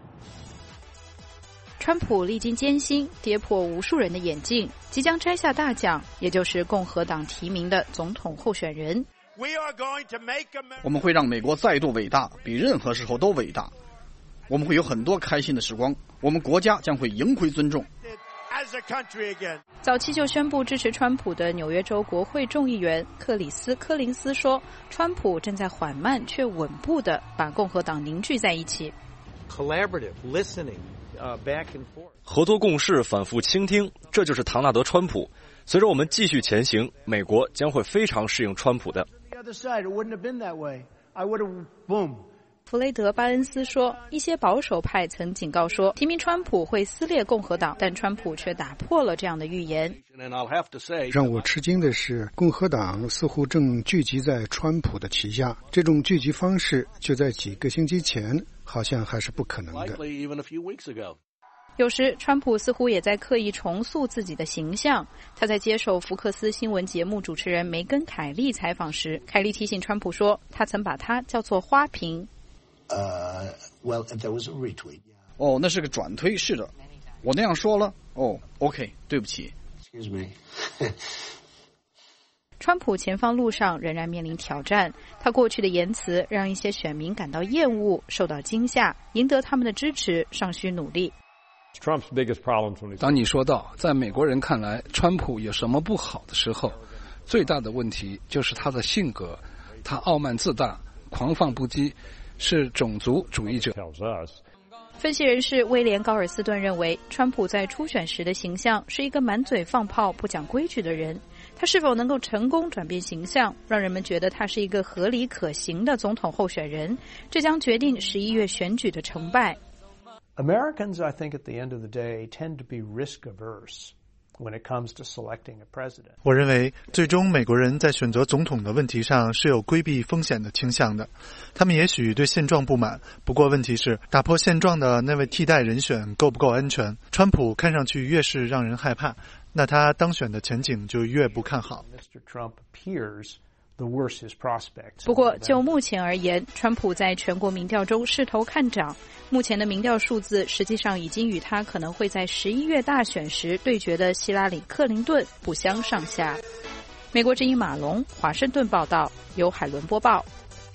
川普历经艰辛，跌破无数人的眼镜，即将摘下大奖，也就是共和党提名的总统候选人。 我们会让美国再度伟大，比任何时候都伟大。我们会有很多开心的时光，我们国家将会赢回尊重。 早期就宣布支持川普的纽约州国会众议员克里斯·柯林斯说，川普正在缓慢却稳步地把共和党凝聚在一起。 合作共事，反复倾听，这就是唐纳德·川普。随着我们继续前行，美国将会非常适应川普的。 弗雷德·巴恩斯说，一些保守派曾警告说，提名川普会撕裂共和党，但川普却打破了这样的预言。 让我吃惊的是，共和党似乎正聚集在川普的旗下，这种聚集方式就在几个星期前好像还是不可能的。 有时川普似乎也在刻意重塑自己的形象。他在接受福克斯新闻节目主持人梅根·凯利采访时，凯利提醒川普说，他曾把他叫做花瓶。 那是个转推，是的，我那样说了。OK， 对不起。 川普前方路上仍然面临挑战，他过去的言辞让一些选民感到厌恶，受到惊吓，赢得他们的支持尚需努力。 当你说到在美国人看来川普有什么不好的时候，最大的问题就是他的性格，他傲慢自大，狂放不羁，是种族主义者。 分析人士威廉·高尔斯顿认为，川普在初选时的形象是一个满嘴放炮、不讲规矩的人。他是否能够成功转变形象，让人们觉得他是一个合理可行的总统候选人，这将决定11月选举的成败。 Americans, I think, at the end of the day, tend to be risk-averse when it comes to selecting a president. 我认为，最终美国人在选择总统的问题上是有规避风险的倾向的。他们也许对现状不满，不过问题是，打破现状的那位替代人选够不够安全？川普看上去越是让人害怕，那他当选的前景就越不看好。 不过就目前而言，川普在全国民调中势头看涨，目前的民调数字实际上已经与他可能会在11月大选时对决的希拉里·克林顿不相上下。美国之音马龙，华盛顿报道，由海伦播报。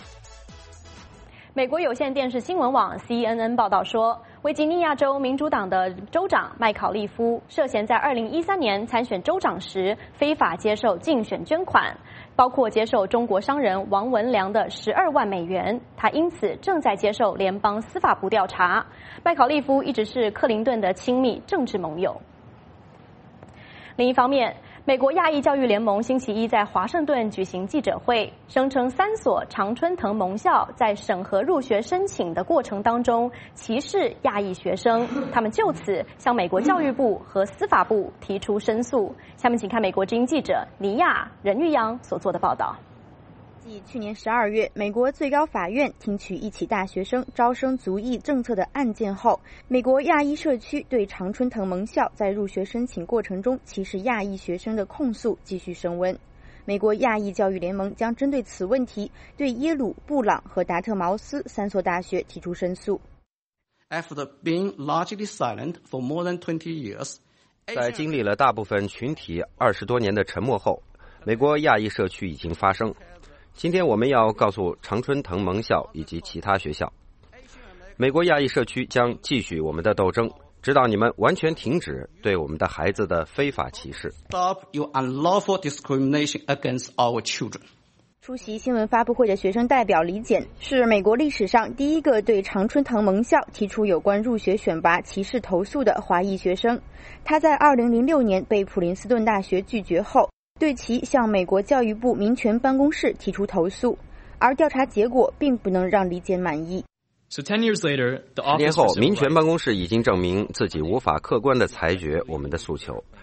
美国有线电视新闻网 CNN 报道说，维吉尼亚州民主党的州长麦考利夫涉嫌在2013年参选州长时非法接受竞选捐款，包括接受中国商人王文良的12万美元，他因此正在接受联邦司法部调查。麦考利夫一直是克林顿的亲密政治盟友。另一方面，美国亚裔教育联盟星期一在华盛顿举行记者会，声称3所常春藤盟校在审核入学申请的过程当中歧视亚裔学生，他们就此向美国教育部和司法部提出申诉。下面请看美国之音记者尼亚任玉阳所做的报道。 继去年12月美国最高法院听取一起大学生招生族裔政策的案件后，美国亚裔社区对常春藤盟校在入学申请过程中歧视亚裔学生的控诉继续升温。美国亚裔教育联盟将针对此问题对耶鲁、布朗和达特茅斯3所大学提出申诉。 After being largely silent for more than 20 years, 在经历了大部分群体20多年的沉默后，美国亚裔社区已经发声。今天我们要告诉常春藤盟校以及其他学校，美国亚裔社区将继续我们的斗争，直到你们完全停止对我们的孩子的非法歧视。 Stop your unlawful discrimination against our children. 出席新闻发布会的学生代表李简是美国历史上第一个对常春藤盟校提出有关入学选拔歧视投诉的华裔学生。他在2006年被普林斯顿大学拒绝后，对其向美国教育部民权办公室提出投诉，而调查结果并不能让李简满意。 10年后，民权办公室已经证明自己无法客观地裁决我们的诉求，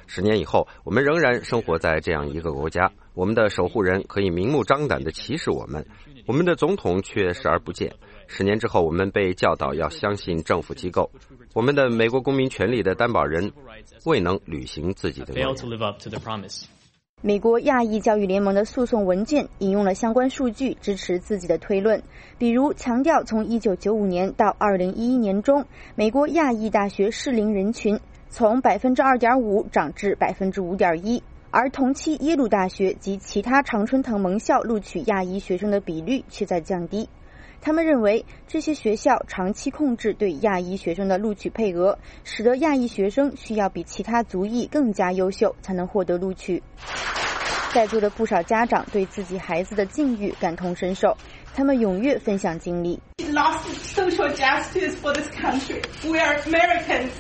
10年以后，我们仍然生活在这样一个国家，我们的守护人可以明目张胆地歧视我们，我们的总统却视而不见。10年之后，我们被教导要相信政府机构，我们的美国公民权利的担保人未能履行自己的诺言。 美国亚裔教育联盟的诉讼文件引用了相关数据支持自己的推论，比如强调从1995年到2011年中，美国亚裔大学适龄人群从 2.5% 涨至 5.1%， 而同期耶鲁大学及其他常春藤盟校录取亚裔学生的比率却在降低。他们认为这些学校长期控制对亚裔学生的录取配额，使得亚裔学生需要比其他族裔更加优秀才能获得录取。在座的不少家长对自己孩子的境遇感同身受，他们踊跃分享经历。 Lost social justice for this country. We are Americans.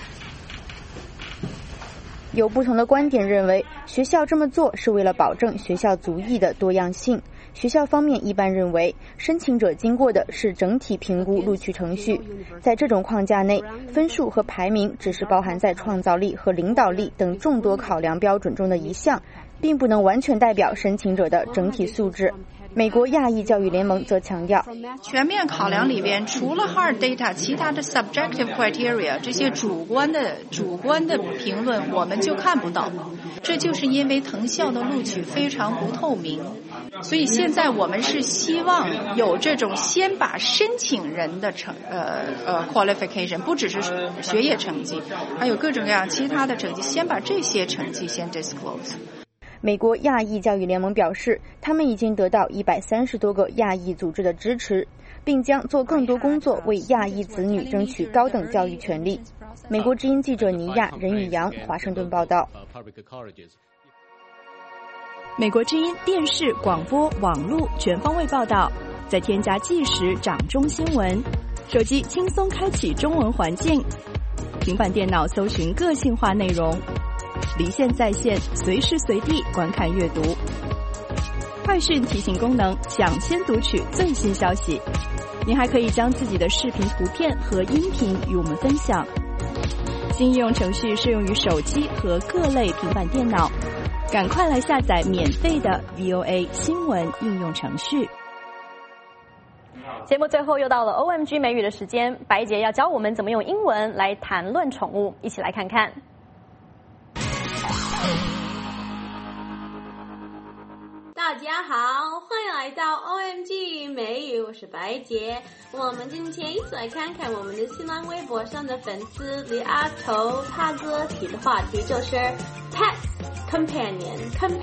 有不同的观点认为，学校这么做是为了保证学校族裔的多样性。学校方面一般认为，申请者经过的是整体评估录取程序，在这种框架内，分数和排名只是包含在创造力和领导力等众多考量标准中的一项，并不能完全代表申请者的整体素质。美国亚裔教育联盟则强调， 全面考量里边除了 hard data， 其他的 subjective criteria 这些主观的评论我们就看不到，这就是因为藤校的录取非常不透明。所以现在我们是希望有这种先把申请人的qualification， 不只是学业成绩，还有各种各样其他的成绩，先把这些成绩先 disclose。 美国亚裔教育联盟表示，他们已经得到130多个亚裔组织的支持，并将做更多工作为亚裔子女争取高等教育权利。美国之音记者尼亚、任宇阳，华盛顿报道。 美国之音电视、广播、网络全方位报道，再添加即时掌中新闻，手机轻松开启中文环境，平板电脑搜寻个性化内容，离线在线，随时随地观看阅读。快讯提醒功能，抢先读取最新消息。您还可以将自己的视频、图片和音频与我们分享。新应用程序适用于手机和各类平板电脑，赶快来下载免费的 VOA 新闻应用程序。 节目最后又到了 OMG 美语的时间，白姐要教我们怎么用英文来谈论宠物，一起来看看。 大家好，欢迎来到 OMG 美语，我是白洁。我们今天一起来看看我们的新浪微博上的粉丝李阿头，他哥提的话题就是 pets companion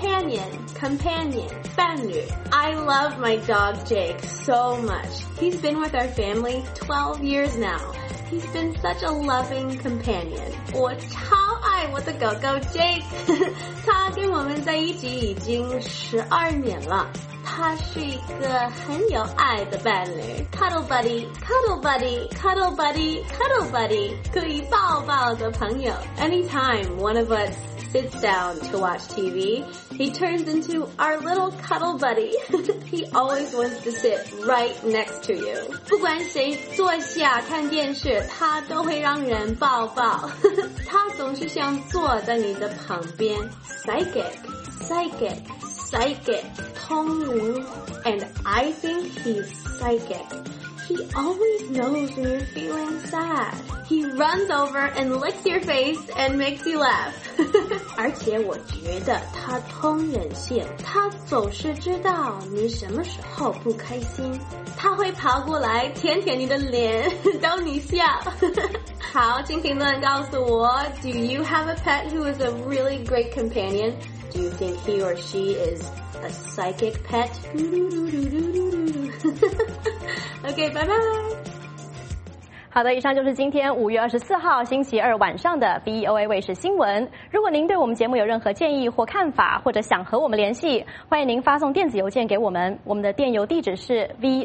伴侣。I love my dog Jake so much. He's been with our family 12 years now. He's been such a loving companion. 我超爱我的狗狗 Jake 他跟我们在一起已经12年了，他是一个很有爱的伴侣。 Cuddle buddy, cuddle buddy, cuddle buddy, cuddle buddy 可以抱抱的朋友。 Anytime one of us sits down to watch TV, he turns into our little cuddle buddy. He always wants to sit right next to you. 不管谁坐下看电视，他都会让人抱抱。他总是想坐在你的旁边。 Psychic,通灵 and I think he's psychic. He always knows when you're feeling sad. He runs over and licks your face and makes you laugh. 而且我觉得他通人性，他总是知道你什么时候不开心，他会跑过来舔舔你的脸，逗你笑。好，请评论告诉我 Do you have a pet who is a really great companion? Do you think he or she is a psychic pet? OK, bye bye. 好的，以上就是今天5月24号星期二晚上的 VOA 卫视新闻。如果您对我们节目有任何建议或看法，或者想和我们联系，欢迎您发送电子邮件给我们。我们的电邮地址是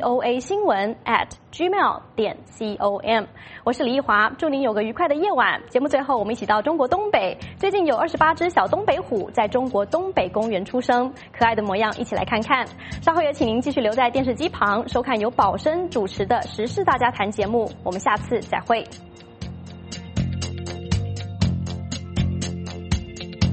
voasin闻@gmail.com。我是李一华，祝您有个愉快的夜晚。节目最后，我们一起到中国东北。最近有28只小东北虎在中国东北公园出生，可爱的模样，一起来看看。稍后也请您继续留在电视机旁，收看由宝生主持的《时事大家谈》节目。我们下次再会。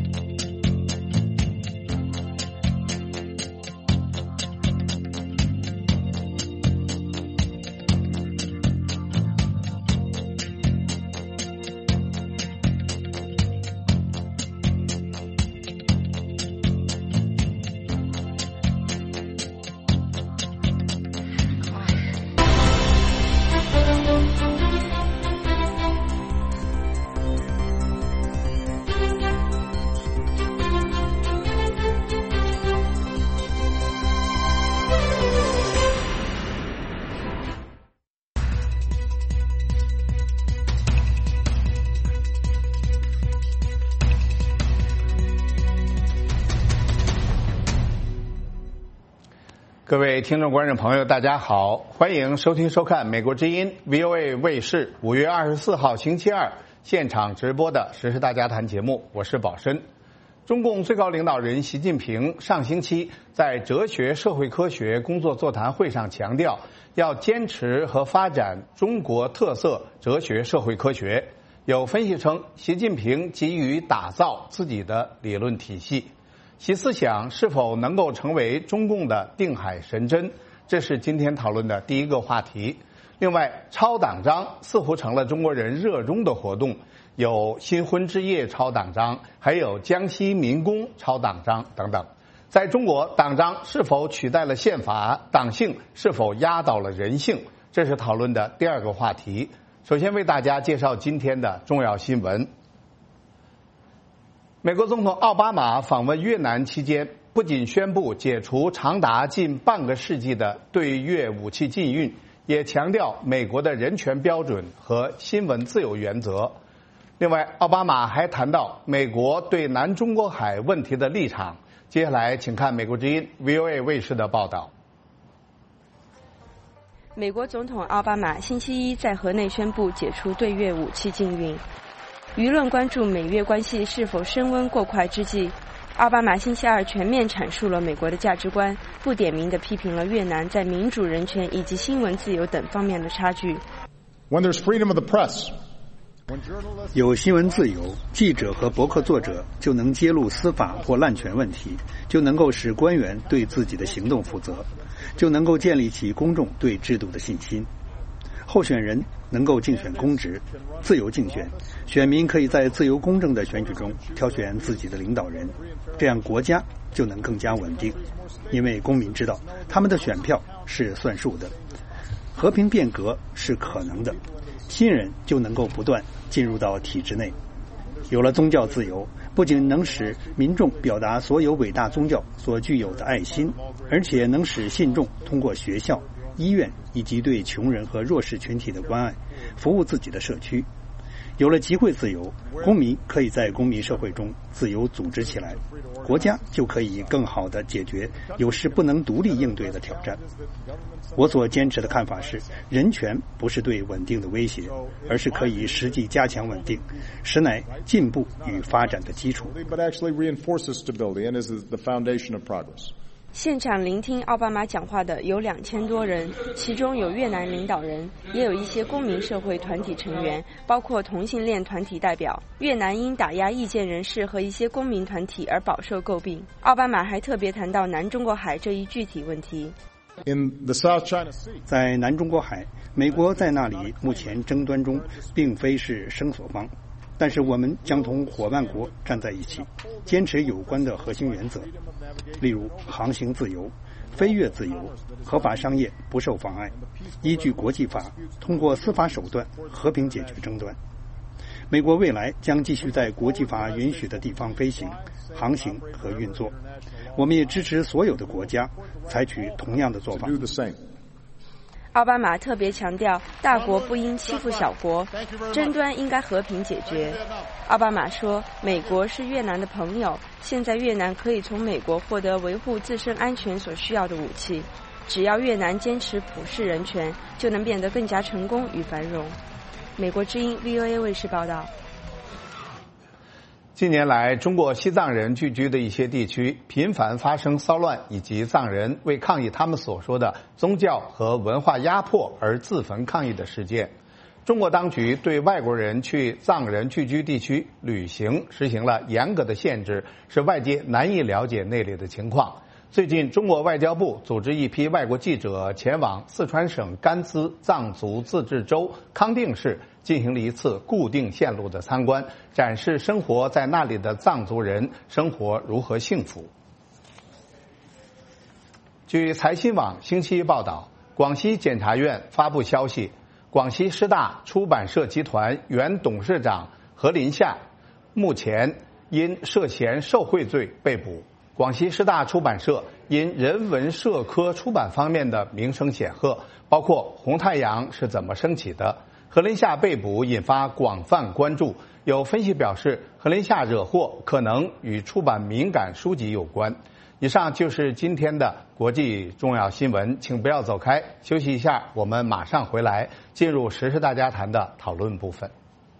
各位听众观众朋友大家好，欢迎收听收看美国之音 VOA 卫视5月24号星期二现场直播的时事大家谈节目，我是宝申。中共最高领导人习近平上星期在哲学社会科学工作座谈会上强调，要坚持和发展中国特色哲学社会科学。有分析称，习近平急于打造自己的理论体系，其思想是否能够成为中共的定海神针，这是今天讨论的第一个话题。另外，抄党章似乎成了中国人热衷的活动，有新婚之夜抄党章，还有江西民工抄党章等等。在中国，党章是否取代了宪法？党性是否压倒了人性？这是讨论的第二个话题。首先为大家介绍今天的重要新闻。美国总统奥巴马访问越南期间，不仅宣布解除长达近半个世纪的对越武器禁运，也强调美国的人权标准和新闻自由原则。另外，奥巴马还谈到美国对南中国海问题的立场。接下来请看美国之音 VOA 卫视的报道。 美国总统奥巴马星期一在河内宣布解除对越武器禁运。舆论关注美越关系是否升温过快之际，奥巴马星期二全面阐述了美国的价值观，不点名地批评了越南在民主、人权以及新闻自由等方面的差距。 When there's freedom of the press, 有新闻自由，记者和博客作者就能揭露司法或滥权问题，就能够使官员对自己的行动负责，就能够建立起公众对制度的信心。候选人能够竞选公职，自由竞选，选民可以在自由公正的选举中挑选自己的领导人，这样国家就能更加稳定，因为公民知道他们的选票是算数的。和平变革是可能的，新人就能够不断进入到体制内。有了宗教自由，不仅能使民众表达所有伟大宗教所具有的爱心，而且能使信众通过学校、医院以及对穷人和弱势群体的关爱，服务自己的社区。有了集会自由，公民可以在公民社会中自由组织起来，国家就可以更好地解决有时不能独立应对的挑战。我所坚持的看法是，人权不是对稳定的威胁，而是可以实际加强稳定，实乃进步与发展的基础。 现场聆听奥巴马讲话的有2000多人，其中有越南领导人，也有一些公民社会团体成员，包括同性恋团体代表。越南因打压意见人士和一些公民团体而饱受诟病。奥巴马还特别谈到南中国海这一具体问题。 在南中国海，美国在那里目前争端中并非是声索方，但是我们将同伙伴国站在一起，坚持有关的核心原则，例如航行自由、飞越自由、合法商业不受妨碍，依据国际法，通过司法手段和平解决争端。美国未来将继续在国际法允许的地方飞行、航行和运作。我们也支持所有的国家采取同样的做法。 奥巴马特别强调，大国不应欺负小国，争端应该和平解决。奥巴马说，美国是越南的朋友，现在越南可以从美国获得维护自身安全所需要的武器。只要越南坚持普世人权，就能变得更加成功与繁荣。美国之音 VOA 卫视报道。 近年来，中国西藏人聚居的一些地区频繁发生骚乱，以及藏人为抗议他们所说的宗教和文化压迫而自焚抗议的事件。中国当局对外国人去藏人聚居地区旅行实行了严格的限制，使外界难以了解那里的情况。最近，中国外交部组织一批外国记者前往四川省甘孜藏族自治州康定市，进行了一次固定线路的参观，展示生活在那里的藏族人生活如何幸福。据财新网星期一报道，广西检察院发布消息，广西师大出版社集团原董事长何林夏目前因涉嫌受贿罪被捕。广西师大出版社因人文社科出版方面的名声显赫，包括《红太阳是怎么升起的》，何林夏被捕引发广泛关注。有分析表示，何林夏惹祸可能与出版敏感书籍有关。 以上就是今天的国际重要新闻，请不要走开，休息一下，我们马上回来，进入时事大家谈的讨论部分。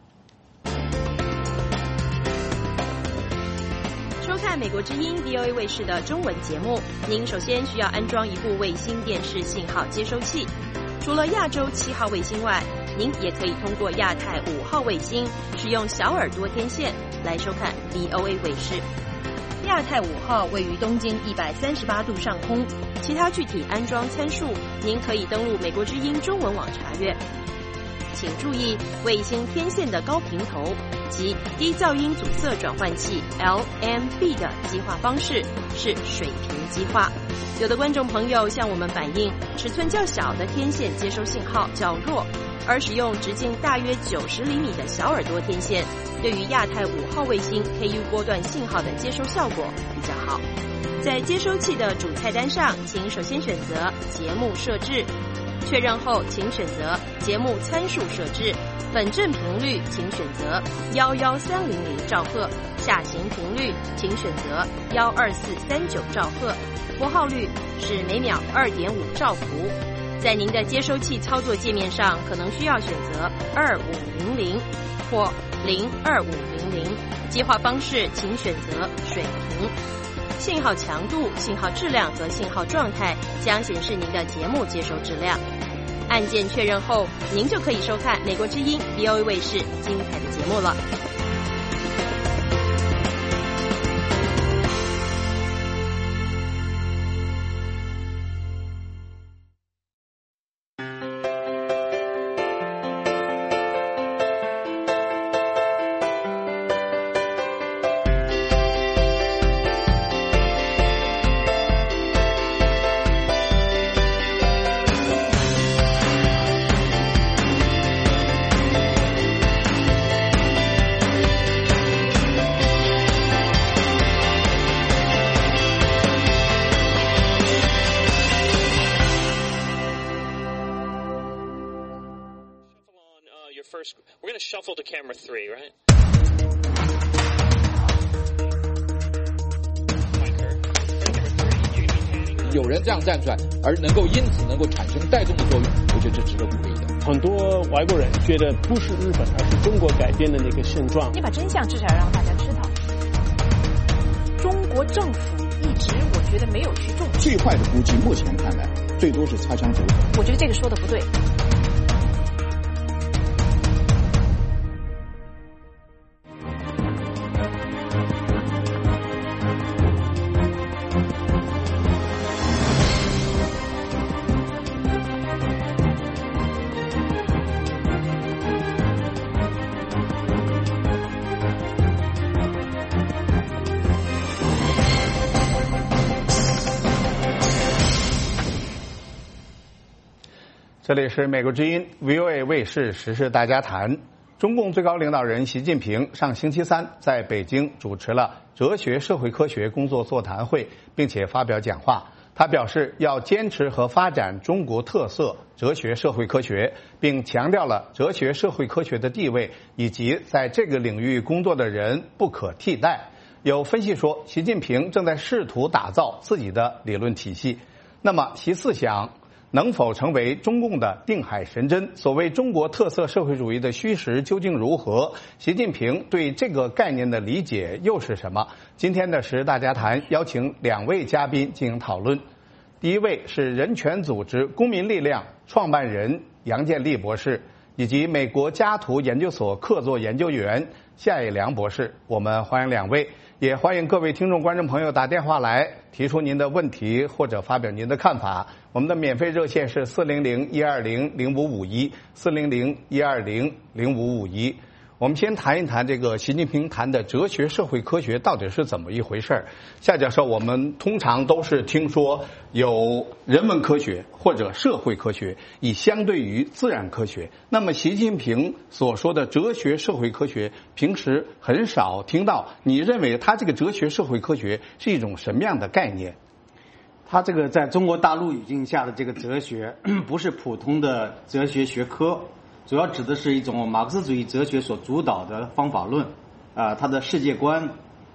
收看美国之音 VOA 卫视的中文节目，您首先需要安装一部卫星电视信号接收器。除了亚洲7号卫星外，您也可以通过亚太5号卫星使用小耳朵天线来收看 VOA 卫视。亚太5号位于东经138度上空，其他具体安装参数您可以登录美国之音中文网查阅。请注意，卫星天线的高频头及低噪音阻塞转换器 LMB 的激化方式是水平激化。有的观众朋友向我们反映，尺寸较小的天线接收信号较弱，而使用直径大约90厘米的小耳朵天线，对于亚太5号卫星 KU 波段信号的接收效果比较好。在接收器的主菜单上，请首先选择节目设置，确认后请选择节目参数设置，本振频率请选择11300兆赫，下行频率请选择12439兆赫，拨号率是每秒2.5兆伏。在您的接收器操作界面上，可能需要选择2500或02500，激化方式请选择水平。信号强度、信号质量和信号状态将显示您的节目接收质量。按键确认后，您就可以收看美国之音 VOA 卫视精彩的节目了。 We're going to shuffle to camera 3, right? 有人这样站出来，而能够因此能够产生带动的作用，我觉得这值得鼓励的。 很多外国人觉得不是日本，而是中国改变的那个现状。 你把真相至少让大家知道。中国政府一直我觉得没有去重视。 最坏的估计，目前看来最多是擦枪走火。 我觉得这个说的不对。 这里是美国之音 VOA 卫视时事大家谈。中共最高领导人习近平上星期三在北京主持了哲学社会科学工作座谈会，并且发表讲话。他表示要坚持和发展中国特色哲学社会科学，并强调了哲学社会科学的地位以及在这个领域工作的人不可替代。有分析说，习近平正在试图打造自己的理论体系。那么其思想能否成为中共的定海神针？所谓中国特色社会主义的虚实究竟如何？习近平对这个概念的理解又是什么？今天的时事大家谈邀请2位嘉宾进行讨论。第一位是人权组织公民力量创办人杨建立博士，以及美国家图研究所客座研究员夏野良博士。我们欢迎2位，也欢迎各位听众观众朋友打电话来提出您的问题或者发表您的看法。我们的免费热线是400-120-0551 400-120-0551。我们先谈一谈这个习近平谈的哲学社会科学到底是怎么一回事。夏教授，我们通常都是听说有人文科学或者社会科学，以相对于自然科学。那么习近平所说的哲学社会科学，平时很少听到。你认为他这个哲学社会科学是一种什么样的概念？ 他这个在中国大陆语境下的这个哲学，不是普通的哲学学科，主要指的是一种马克思主义哲学所主导的方法论，它的世界观，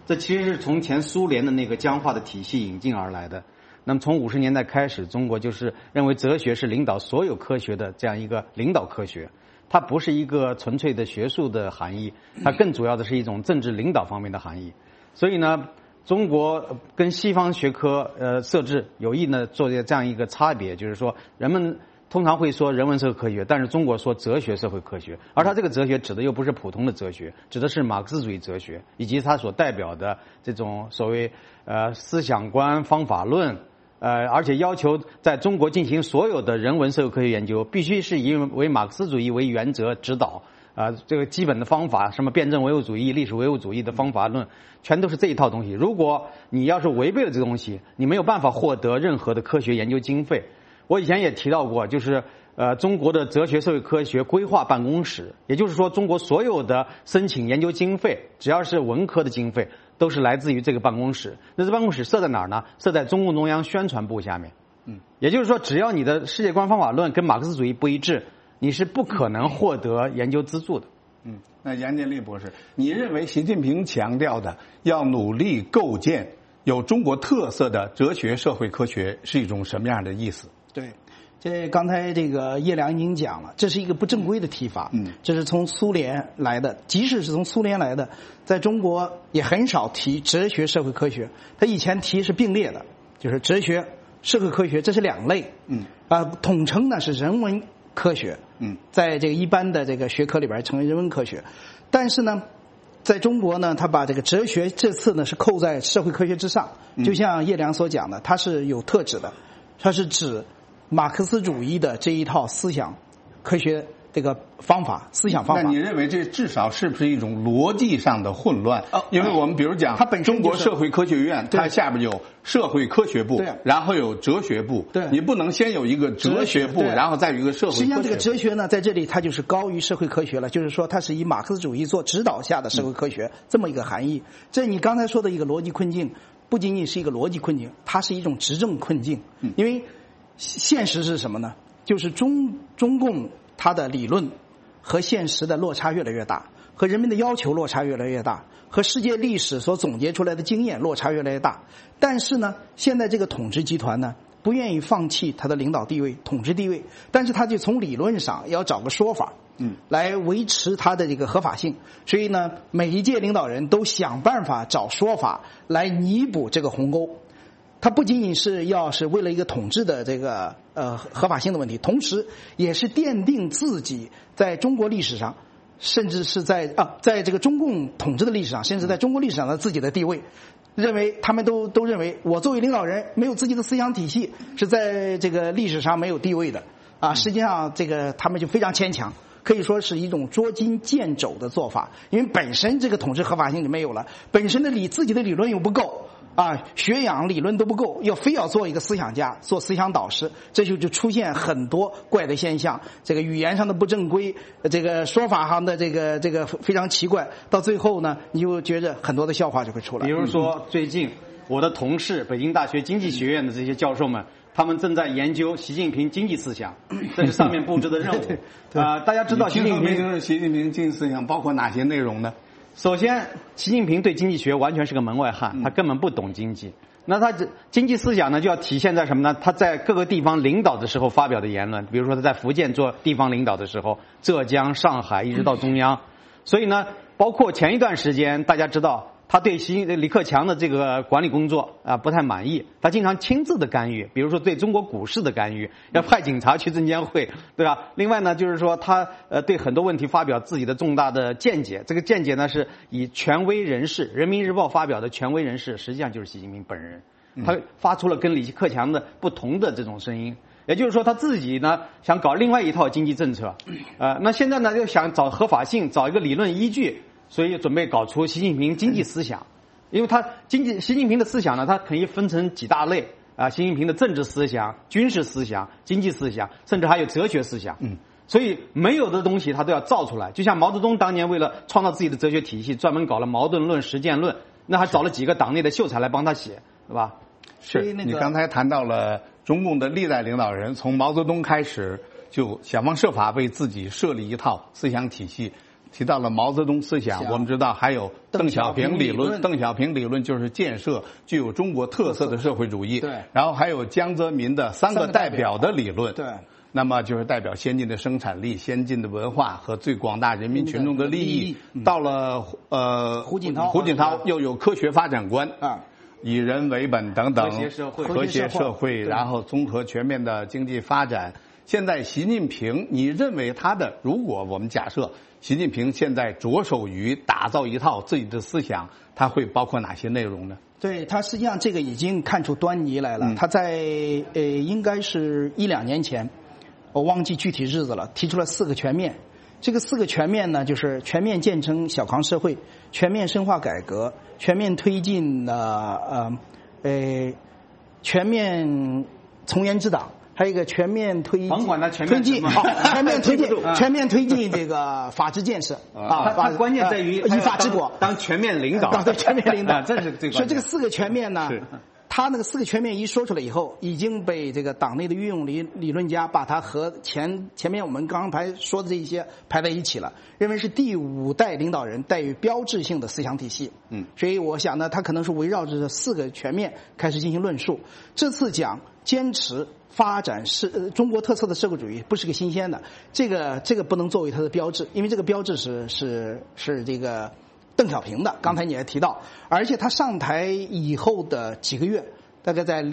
这其实是从前苏联的那个僵化的体系引进而来的。那么从50年代开始，中国就是认为哲学是领导所有科学的这样一个领导科学，它不是一个纯粹的学术的含义，它更主要的是一种政治领导方面的含义。所以呢，中国跟西方学科设置有意呢做这样一个差别，就是说人们通常会说人文社会科学，但是中国说哲学社会科学，而它这个哲学指的又不是普通的哲学，指的是马克思主义哲学以及它所代表的这种所谓思想观、方法论。而且要求在中国进行所有的人文社会科学研究，必须是以为马克思主义为原则指导。这个基本的方法，什么辩证唯物主义、历史唯物主义的方法论，全都是这一套东西。如果你要是违背了这个东西，你没有办法获得任何的科学研究经费。我以前也提到过，就是中国的哲学社会科学规划办公室，也就是说，中国所有的申请研究经费，只要是文科的经费，都是来自于这个办公室。那这办公室设在哪儿呢？设在中共中央宣传部下面。也就是说，只要你的世界观方法论跟马克思主义不一致，你是不可能获得研究资助的。 那杨建立博士，你认为习近平强调的要努力构建有中国特色的哲学社会科学是一种什么样的意思？ 对，这刚才这个叶良已经讲了，这是一个不正规的提法。这是从苏联来的，即使是从苏联来的，在中国也很少提哲学社会科学。他以前提是并列的，就是哲学、社会科学，这是两类。统称呢是人文科学。在这个一般的这个学科里边成为人文科学。但是呢，在中国呢，他把这个哲学这次呢是扣在社会科学之上。就像叶良所讲的，它是有特指的，它是指马克思主义的这一套思想科学这个方法、思想方法。 那你认为这至少是不是一种逻辑上的混乱？因为我们比如讲，中国社会科学院，它下边有社会科学部，然后有哲学部。你不能先有一个哲学部，然后再有一个社会科学部。 实际上，这个哲学呢，在这里它就是高于社会科学了，就是说它是以马克思主义做指导下的社会科学这么一个含义。这你刚才说的一个逻辑困境，不仅仅是一个逻辑困境，它是一种执政困境。因为现实是什么呢？就是中共它的理论和现实的落差越来越大，和人们的要求落差越来越大，和世界历史所总结出来的经验落差越来越大。但是呢，现在这个统治集团呢，不愿意放弃它的领导地位、统治地位，但是他就从理论上要找个说法，来维持它的这个合法性。所以呢，每一届领导人都想办法找说法来弥补这个鸿沟。它不仅仅是要是为了一个统治的这个合法性的问题，同时也是奠定自己在中国历史上，甚至是在这个中共统治的历史上，甚至在中国历史上的自己的地位。他们都认为，我作为领导人没有自己的思想体系，是在这个历史上没有地位的实际上这个他们就非常牵强，可以说是一种捉襟见肘的做法。因为本身这个统治合法性就没有了，本身的自己的理论又不够学养理论都不够，非要做一个思想家，做思想导师，这就出现很多怪的现象。这个语言上的不正规，这个说法上的这个非常奇怪，到最后呢，你就觉着很多的笑话就会出来。 比如说，最近我的同事，北京大学经济学院的这些教授们，他们正在研究习近平经济思想，这是上面布置的任务。大家知道习近平经济思想包括哪些内容呢？ 首先，习近平对经济学完全是个门外汉，他根本不懂经济。那他经济思想呢，就要体现在什么呢？他在各个地方领导的时候发表的言论，比如说他在福建做地方领导的时候，浙江、上海一直到中央。所以呢，包括前一段时间，大家知道他对李克强的这个管理工作不太满意，他经常亲自的干预，比如说对中国股市的干预，要派警察去证监会，对吧？另外呢，就是说他对很多问题发表自己的重大的见解，这个见解呢是以权威人士，人民日报发表的权威人士，实际上就是习近平本人，他发出了跟李克强的不同的这种声音。也就是说，他自己呢想搞另外一套经济政策，那现在呢又想找合法性，找一个理论依据，所以准备搞出习近平经济思想。因为习近平的思想呢，它可以分成几大类习近平的政治思想、军事思想、经济思想，甚至还有哲学思想。所以没有的东西他都要造出来。就像毛泽东当年为了创造自己的哲学体系，专门搞了矛盾论、实践论，那还找了几个党内的秀才来帮他写，对吧？ 是你刚才谈到了中共的历代领导人，从毛泽东开始就想方设法为自己设立一套思想体系， 提到了毛泽东思想，我们知道还有邓小平理论。邓小平理论就是建设具有中国特色的社会主义。 对。 然后还有江泽民的3个代表的理论。 对。 那么就是代表先进的生产力、先进的文化和最广大人民群众的利益。到了胡锦涛又有科学发展观啊，以人为本等等，和谐社会，然后综合全面的经济发展。现在习近平，你认为如果我们假设习近平现在着手于打造一套自己的思想，他会包括哪些内容呢？ 对，他实际上这个已经看出端倪来了。他在应该是1-2年前，我忘记具体日子了，提出了4个全面。这个4个全面呢，就是全面建成小康社会，全面深化改革，全面推进全面从严治党。还有一个全面推进这个法治建设啊，它关键在于依法治国， 当全面领导， 对全面领导， 这是最关键。 所以这个4个全面呢，他那个4个全面一说出来以后，已经被这个党内的运用理论家把它和前面我们刚才说的这一些排在一起了，认为是第5代领导人带有标志性的思想体系。所以我想呢，他可能是围绕着这4个全面开始进行论述。这次讲坚持发展中国特色的社会主义不是个新鲜的，这个不能作为它的标志，因为这个标志是这个邓小平的，刚才你也提到，而且他上台以后的几个月，大概在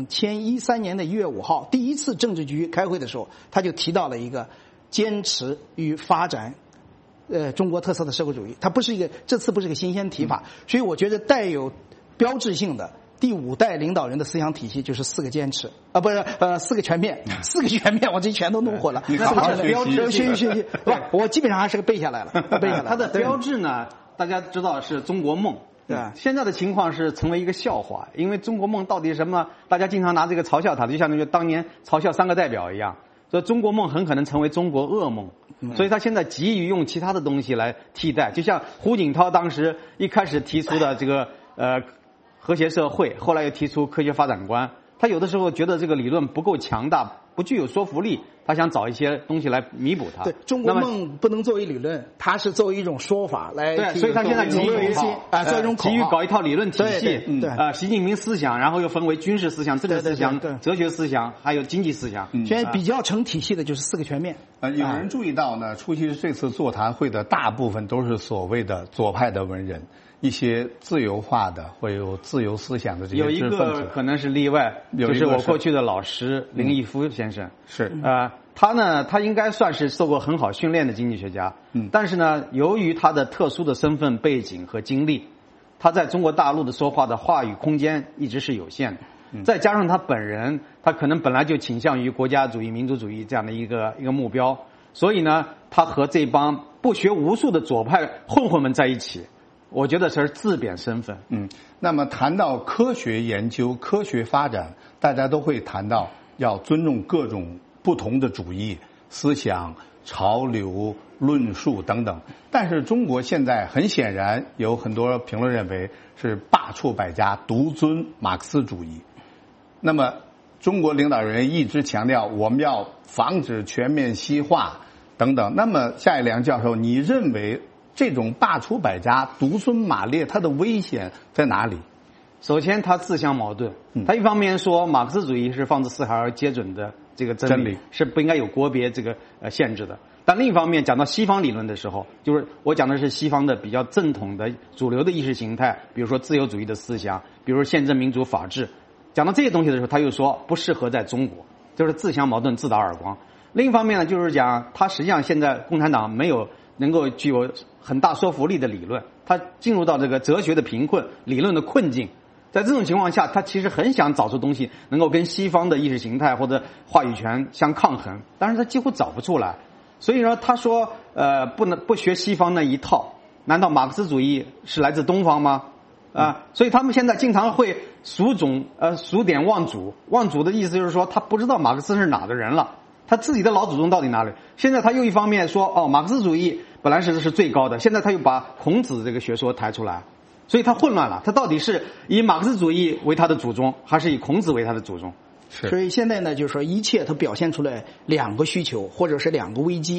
2013年的1月5号第一次政治局开会的时候，他就提到了一个坚持与发展中国特色的社会主义，这次不是一个新鲜提法，所以我觉得带有标志性的第5代领导人的思想体系就是4个坚持啊，不是4个全面，4个全面，我这全都弄混了。 你好好学习， 我基本上还是背下来了，背下来了。 它的标志呢，大家知道是中国梦。对，现在的情况是成为一个笑话，因为中国梦到底什么？大家经常拿这个嘲笑它，就相当于当年嘲笑3个代表一样。所以中国梦很可能成为中国噩梦，所以他现在急于用其他的东西来替代，就像胡锦涛当时一开始提出的这个和谐社会，后来又提出科学发展观。他有的时候觉得这个理论不够强大，不具有说服力，他想找一些东西来弥补它。 对，中国梦不能作为理论，它是作为一种说法来。 对，所以他现在急于做一种急于搞一套理论体系。 对， 习近平思想，然后又分为军事思想、政治思想、哲学思想，还有经济思想。 现在比较成体系的就是4个全面。 有人注意到呢，出席这次座谈会的大部分都是所谓的左派的文人。一些自由化的或有自由思想的这些知识分子， 有一个可能是例外，就是我过去的老师林毅夫先生。 是他应该算是受过很好训练的经济学家。但是呢，由于他的特殊的身份背景和经历，他在中国大陆的说话的话语空间一直是有限的。再加上他本人，他可能本来就倾向于国家主义、民族主义这样的一个目标，所以呢，他和这帮不学无术的左派混混们在一起。我觉得是自贬身份。 那么谈到科学研究、科学发展，大家都会谈到要尊重各种不同的主义、思想、潮流、论述等等。但是中国现在很显然有很多评论认为是罢黜百家，独尊马克思主义。那么中国领导人一直强调我们要防止全面西化等等。那么夏一良教授，你认为这种罢黜百家、独尊马列，它的危险在哪里？ 首先，它自相矛盾。他一方面说马克思主义是放之四海而皆准的这个真理，是不应该有国别这个限制的。但另一方面，讲到西方理论的时候，就是我讲的是西方的比较正统的主流的意识形态，比如说自由主义的思想，比如说宪政民主法治。讲到这些东西的时候，他又说不适合在中国，就是自相矛盾、自打耳光。另一方面呢，就是讲他实际上现在共产党没有能够具有很大说服力的理论，他进入到这个哲学的贫困、理论的困境。在这种情况下，他其实很想找出东西能够跟西方的意识形态或者话语权相抗衡，但是他几乎找不出来。所以说，他说不学西方那一套，难道马克思主义是来自东方吗？所以他们现在经常会数典忘祖。忘祖的意思就是说，他不知道马克思是哪的人了，他自己的老祖宗到底哪里？现在他又一方面说，马克思主义本来是最高的，现在他又把孔子这个学说抬出来，所以他混乱了。他到底是以马克思主义为他的祖宗，还是以孔子为他的祖宗？ 所以现在呢，就是说一切都表现出来2个需求，或者是2个危机。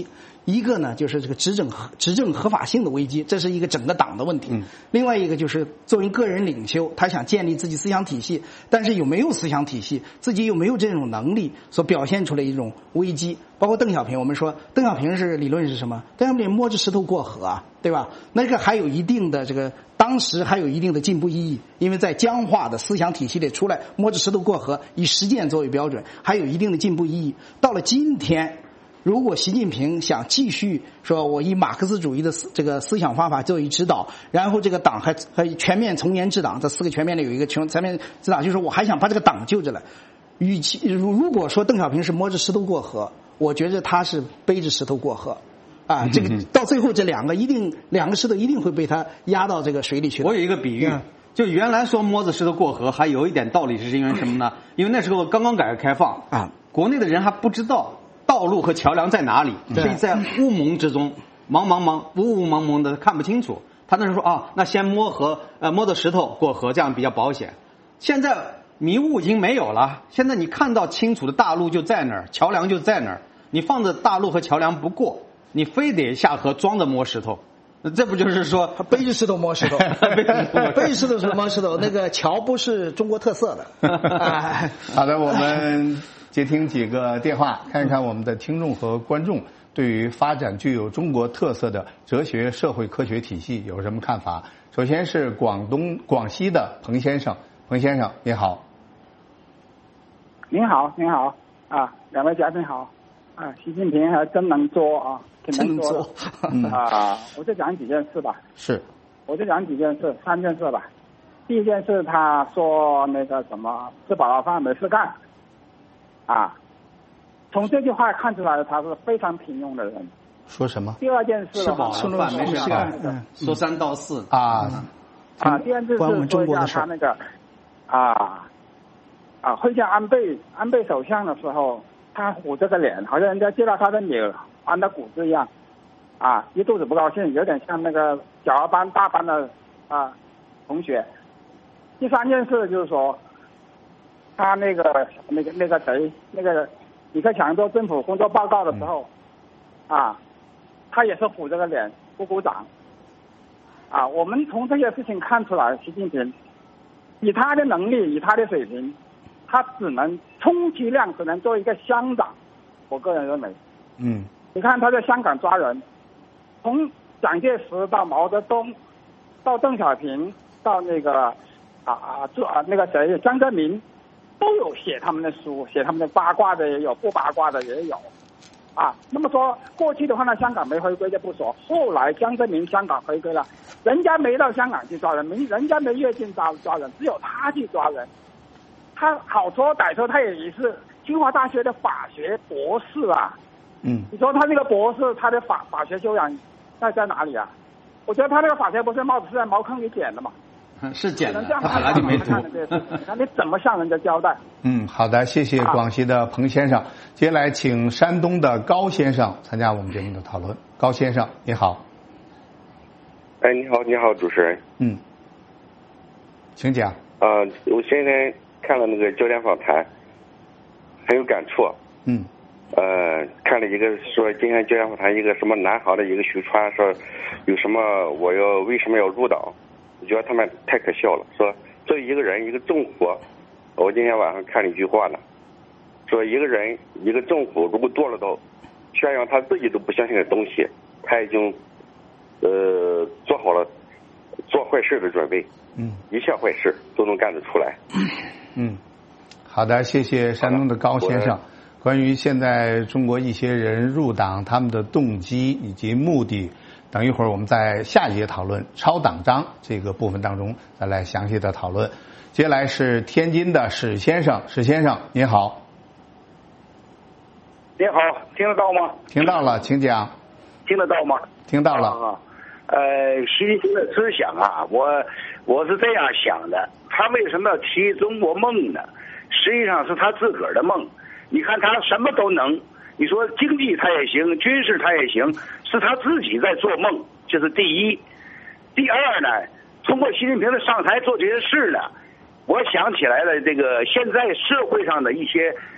一个呢就是这个执政合法性的危机，这是一个整个党的问题。另外一个就是作为个人领袖，他想建立自己思想体系，但是有没有思想体系，自己有没有这种能力，所表现出来一种危机。包括邓小平，我们说邓小平理论是什么？邓小平摸着石头过河啊，对吧？那个还有一定的当时还有一定的进步意义，因为在僵化的思想体系里出来摸着石头过河，以实践作为标准，还有一定的进步意义。到了今天，如果习近平想继续说我以马克思主义的这个思想方法作为指导，然后这个党还全面从严治党，这4个全面里有一个全面治党，就是我还想把这个党救着来。如果说邓小平是摸着石头过河，我觉得他是背着石头过河。这个到最后这两个石头一定会被他压到这个水里去。 我有一个比喻，就原来说摸着石头过河还有一点道理，是因为什么呢？因为那时候刚刚改革开放啊，国内的人还不知道道路和桥梁在哪里，所以在雾蒙之中，雾蒙蒙的看不清楚。他那时候说那先摸着石头过河，这样比较保险。现在迷雾已经没有了，现在你看到清楚的大路就在那儿，桥梁就在那儿，你放着大路和桥梁不过，你非得下河装着摸石头，这不就是说背着石头摸石头？背着石头摸石头，那个桥不是中国特色的。 好的，我们接听几个电话，看看我们的听众和观众对于发展具有中国特色的哲学社会科学体系有什么看法。首先是广西的彭先生，彭先生你好。 您好啊，两位嘉宾好啊，习近平还真能做啊，挺能做的我就讲几件事吧。 是， 我就讲3件事吧。第一件事，他说那个什么吃饱了饭没事干啊，从这句话看出来他是非常平庸的人。 说什么？ 第二件事的话， 吃饱了饭没事干，说3道4 第二件事说一下他那个会见安倍首相的时候，他虎着个脸，好像人家接到他的女儿安的谷子一样，一肚子不高兴，有点像那个小二班大班的同学。第3件事就是说，他那个李克强做政府工作报告的时候，他也是虎着个脸不鼓掌。我们从这些事情看出来，习近平以他的能力，以他的水平，他充其量只能做一个乡长。我个人认为，你看他在香港抓人，从蒋介石到毛泽东，到邓小平，到那个江泽民，都有写他们的书，写他们的八卦的也有，不八卦的也有。那么说过去的话呢，香港没回归就不说，后来江泽民香港回归了，人家没到香港去抓人，人家没越境抓人，只有他去抓人。他好说歹说，他也是清华大学的法学博士啊。你说他这个博士，他的法学修养在哪里啊？我觉得他那个法学博士帽子是在茅坑里捡的嘛。 是捡的， 他本来就没读。那你怎么向人家交代？ 好的，谢谢广西的彭先生。接下来请山东的高先生参加我们节目的讨论。高先生，你好。 你好，主持人。 请讲。 我现在看了那个焦点访谈，很有感触。看了一个说今天焦点访谈一个什么南航的一个徐川说有什么为什么要入党？我觉得他们太可笑了。说作为一个人一个政府，我今天晚上看了一句话呢，说一个人一个政府如果堕落到宣扬他自己都不相信的东西，他已经做好了做坏事的准备。一切坏事都能干得出来。 好的，谢谢山东的高先生。关于现在中国一些人入党，他们的动机以及目的，等一会儿我们在下一节讨论超党章这个部分当中再来详细的讨论。接下来是天津的史先生，史先生您好。 你好，听得到吗？ 听到了，请讲。 听得到吗？ 听到了。 习近平的思想啊，我是这样想的，他为什么要提中国梦呢？实际上是他自个儿的梦。你看他什么都能，你说经济他也行，军事他也行，是他自己在做梦，这是第一。第二呢，通过习近平的上台做这些事呢，我想起来了这个现在社会上的一些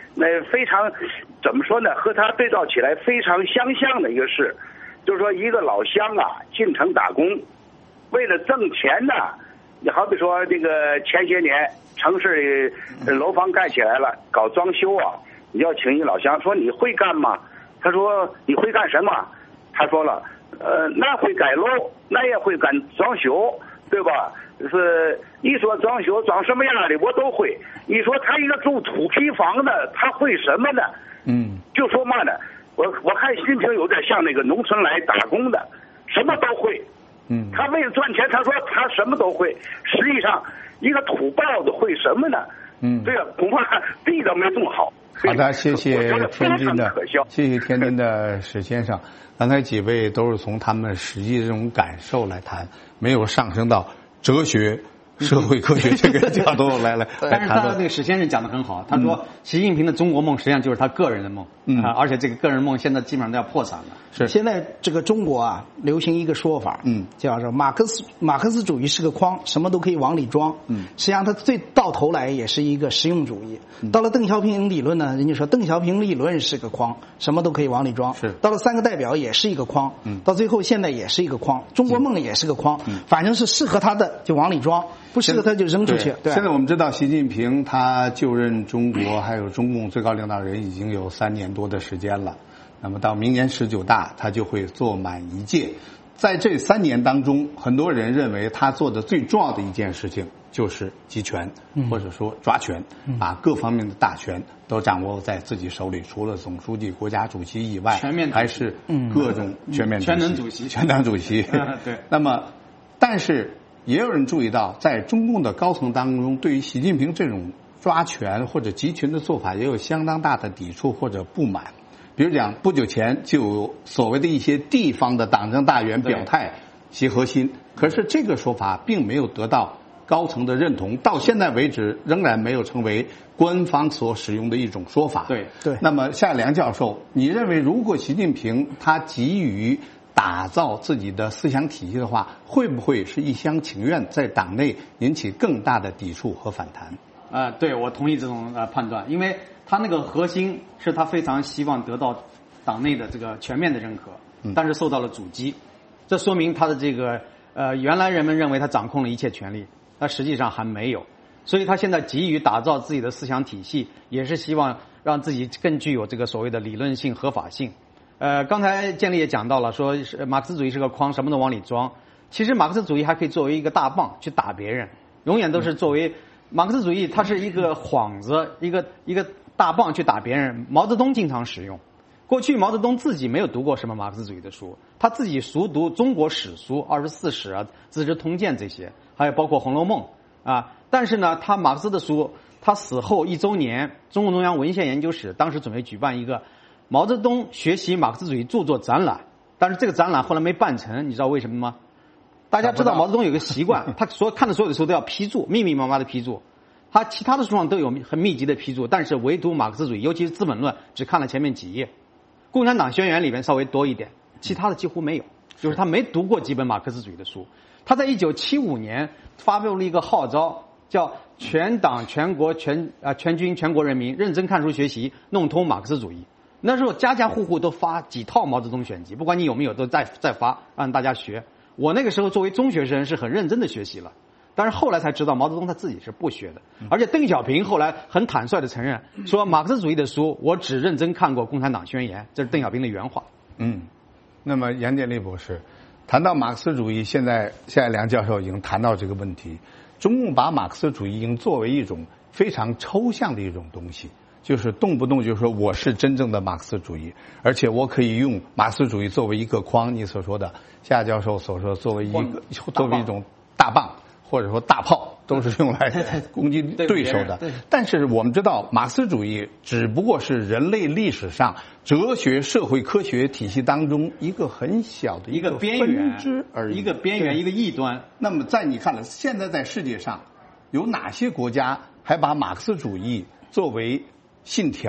非常怎么说呢？和他对照起来非常相像的一个事，就是说一个老乡啊进城打工，为了挣钱呢，你好比说这个前些年城市里楼房盖起来了，搞装修啊，你要请一老乡，说你会干吗？他说你会干什么？他说了，那会改楼，那也会干装修，对吧？是一说装修装什么样的我都会。你说他一个住土坯房的，他会什么呢？就说嘛呢，我看习近平有点像那个农村来打工的，什么都会。他为了赚钱，他说他什么都会，实际上一个土包子会什么呢？这个恐怕地都没种好。 好的，谢谢天津的史先生。刚才几位都是从他们实际这种感受来谈，没有上升到哲学、社会科学这个角度来谈。 但是他那个史先生讲得很好，他说习近平的中国梦实际上就是他个人的梦，而且这个个人梦现在基本上都要破产了。 是现在这个中国啊，流行一个说法，叫做马克思主义是个筐，什么都可以往里装。实际上它到头来也是一个实用主义。到了邓小平理论呢，人家说邓小平理论是个筐，什么都可以往里装。是到了三个代表也是一个筐，到最后现在也是一个筐，中国梦也是个筐，反正是适合他的就往里装，不适合他就扔出去。 对，现在我们知道习近平他就任中国还有中共最高领导人已经有3年多的时间了。那么到明年19大，他就会做满1届。在这3年当中，很多人认为他做的最重要的一件事情就是集权，或者说抓权，把各方面的大权都掌握在自己手里。除了总书记、国家主席以外，还是各种全能主席。 对。 那么，但是也有人注意到，在中共的高层当中，对于习近平这种抓权或者集权的做法，也有相当大的抵触或者不满。比如讲，不久前就有所谓的一些地方的党政大员表态习核心，可是这个说法并没有得到高层的认同，到现在为止仍然没有成为官方所使用的一种说法。 对。 那么夏良教授，你认为如果习近平他急于打造自己的思想体系的话，会不会是一厢情愿，在党内引起更大的抵触和反弹？ 对，我同意这种判断，因为他那个核心是他非常希望得到党内的这个全面的认可，但是受到了阻击，这说明他的这个原来人们认为他掌控了一切权力，但实际上还没有，所以他现在急于打造自己的思想体系，也是希望让自己更具有这个所谓的理论性、合法性。刚才建立也讲到了，说马克思主义是个筐，什么都往里装。其实马克思主义还可以作为一个大棒去打别人，永远都是作为马克思主义，它是一个幌子，一个大棒去打别人。毛泽东经常使用。过去毛泽东自己没有读过什么马克思主义的书，他自己熟读中国史书、24史啊、资治通鉴这些，还有包括《红楼梦》啊。但是呢，他马克思的书，他死后1周年，中共中央文献研究室当时准备举办一个毛泽东学习马克思主义著作展览，但是这个展览后来没办成，你知道为什么吗？大家知道毛泽东有个习惯，他看的所有的书都要批注，密密麻麻的批注。他其他的书上都有很密集的批注，但是唯独马克思主义，尤其是《资本论》，只看了前面几页。共产党宣言里面稍微多一点，其他的几乎没有，就是他没读过几本马克思主义的书。他在1975年发布了一个号召，叫全党全国全军全国人民认真看书学习，弄通马克思主义。那时候家家户户都发几套毛泽东选集，不管你有没有都再发，让大家学。我那个时候作为中学生是很认真的学习了，但是后来才知道毛泽东他自己是不学的，而且邓小平后来很坦率的承认说，马克思主义的书我只认真看过《共产党宣言》，这是邓小平的原话。 那么杨建立博士谈到马克思主义，现在梁教授已经谈到这个问题，中共把马克思主义已经作为一种非常抽象的一种东西，就是动不动就说我是真正的马克思主义，而且我可以用马克思主义作为一个框，你所说的夏教授所说作为一种大棒或者说大炮，都是用来攻击对手的。但是我们知道，马克思主义只不过是人类历史上哲学、社会科学体系当中一个很小的一个边缘而已，一个边缘，一个异端。 那么在你看来，现在在世界上有哪些国家还把马克思主义作为信条，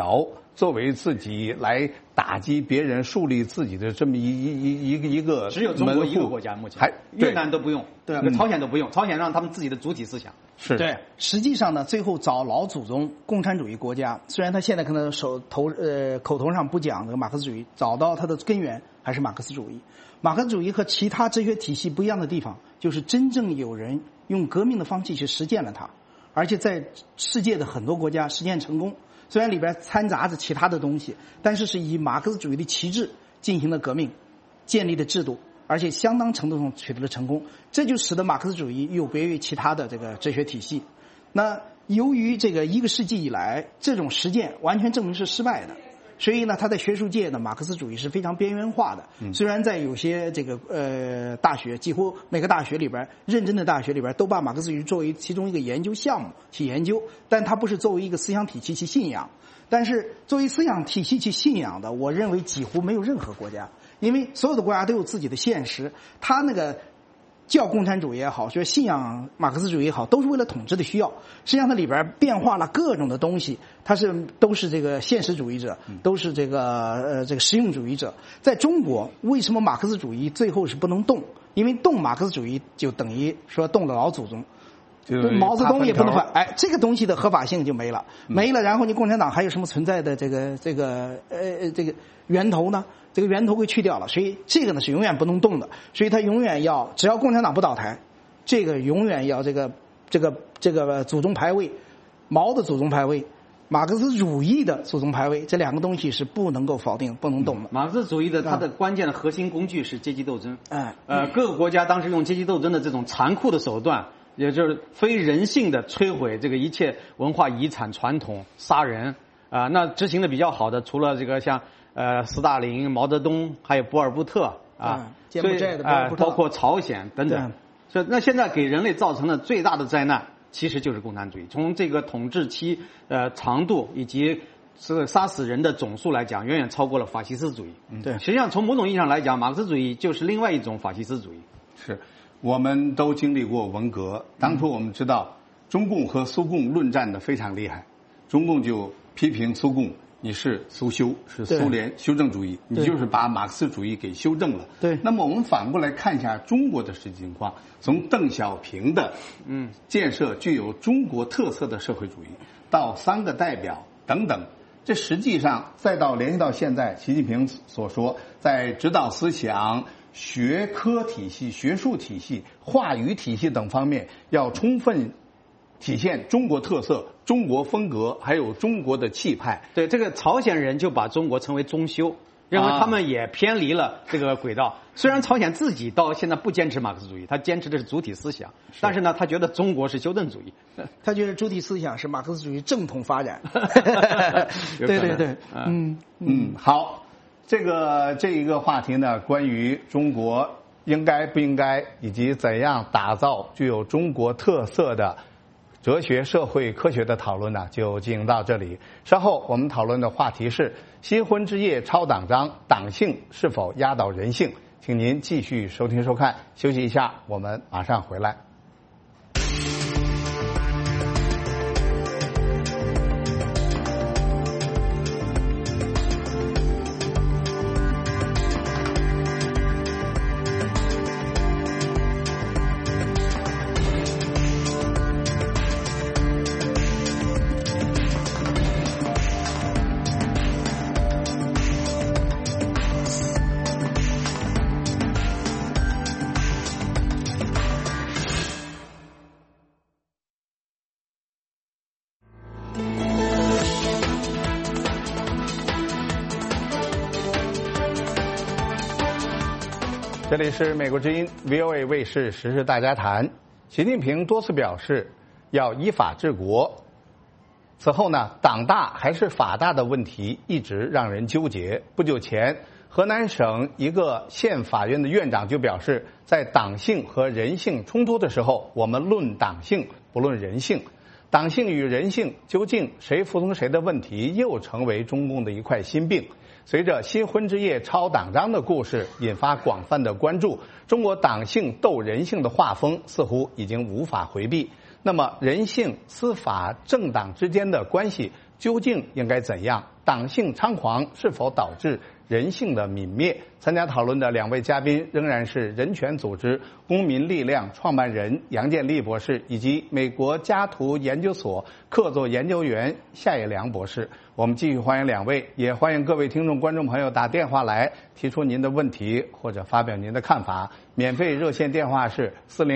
作为自己来打击别人、树立自己的这么一个， 只有中国一个国家目前，越南都不用，对，朝鲜都不用，朝鲜让他们自己的主体思想。 是对，实际上呢，最后找老祖宗共产主义国家，虽然他现在可能口头上不讲这个马克思主义，找到它的根源还是马克思主义。马克思主义和其他哲学体系不一样的地方，就是真正有人用革命的方式去实践了它，而且在世界的很多国家实践成功。虽然里边掺杂着其他的东西，但是以马克思主义的旗帜进行了革命，建立的制度，而且相当程度上取得了成功，这就使得马克思主义有别于其他的这个哲学体系。那由于这个1个世纪以来，这种实践完全证明是失败的，所以呢，他在学术界呢，马克思主义是非常边缘化的。虽然在有些这个大学，几乎每个大学里边，认真的大学里边都把马克思主义作为其中一个研究项目去研究，但它不是作为一个思想体系去信仰。但是作为思想体系去信仰的，我认为几乎没有任何国家，因为所有的国家都有自己的现实，他那个叫共产主义也好，说信仰马克思主义也好，都是为了统治的需要。实际上它里边变化了各种的东西，它都是这个现实主义者，都是这个实用主义者。在中国，为什么马克思主义最后是不能动？因为动马克思主义就等于说动了老祖宗。毛泽东也不能反，这个东西的合法性就没了，然后你共产党还有什么存在的这个源头呢？这个源头给去掉了，所以这个呢是永远不能动的，所以他永远要，只要共产党不倒台，这个永远要这个祖宗牌位，毛的祖宗牌位，马克思主义的祖宗牌位，这两个东西是不能够否定、不能动的。 马克思主义的它的关键的核心工具是阶级斗争。各个国家当时用阶级斗争的这种残酷的手段，也就是非人性的摧毁这个一切文化遗产、传统、杀人那执行的比较好的，除了这个像斯大林、毛泽东，还有波尔布特柬埔寨的波尔布特， 包括朝鲜等等。所以那现在给人类造成的最大的灾难，其实就是共产主义。从这个统治期长度以及杀死人的总数来讲，远远超过了法西斯主义。 对， 实际上从某种意义上来讲，马克思主义就是另外一种法西斯主义。 是。我们都经历过文革，当初我们知道中共和苏共论战的非常厉害，中共就批评苏共，你是苏修，是苏联修正主义，你就是把马克思主义给修正了。 对。 那么我们反过来看一下中国的实际情况，从邓小平的建设具有中国特色的社会主义，到3个代表等等，这实际上再到联系到现在，习近平所说，在指导思想、学科体系、学术体系、话语体系等方面，要充分体现中国特色、中国风格，还有中国的气派。 对，这个朝鲜人就把中国称为中修，认为他们也偏离了这个轨道。虽然朝鲜自己到现在不坚持马克思主义，他坚持的是主体思想，但是呢，他觉得中国是修正主义， 他觉得主体思想是马克思主义正统发展。对， 好。这一个话题呢，关于中国应该不应该，以及怎样打造具有中国特色的哲学、社会科学的讨论呢，就进行到这里。稍后我们讨论的话题是新婚之夜超党章，党性是否压倒人性？请您继续收听收看，休息一下，我们马上回来。这里是美国之音 VOA 卫视时事大家谈。习近平多次表示要依法治国。此后呢，党大还是法大的问题一直让人纠结。不久前，河南省一个县法院的院长就表示，在党性和人性冲突的时候，我们论党性，不论人性。党性与人性究竟谁服从谁的问题，又成为中共的一块心病。随着新婚之夜抄党章的故事引发广泛的关注，中国党性斗人性的画风似乎已经无法回避。那么人性、司法、政党之间的关系究竟应该怎样？党性猖狂是否导致人性的泯灭？参加讨论的2位嘉宾仍然是人权组织公民力量创办人杨建立博士，以及美国加图研究所客座研究员夏业良博士。我们继续欢迎2位，也欢迎各位听众观众朋友打电话来提出您的问题或者发表您的看法。免费热线电话是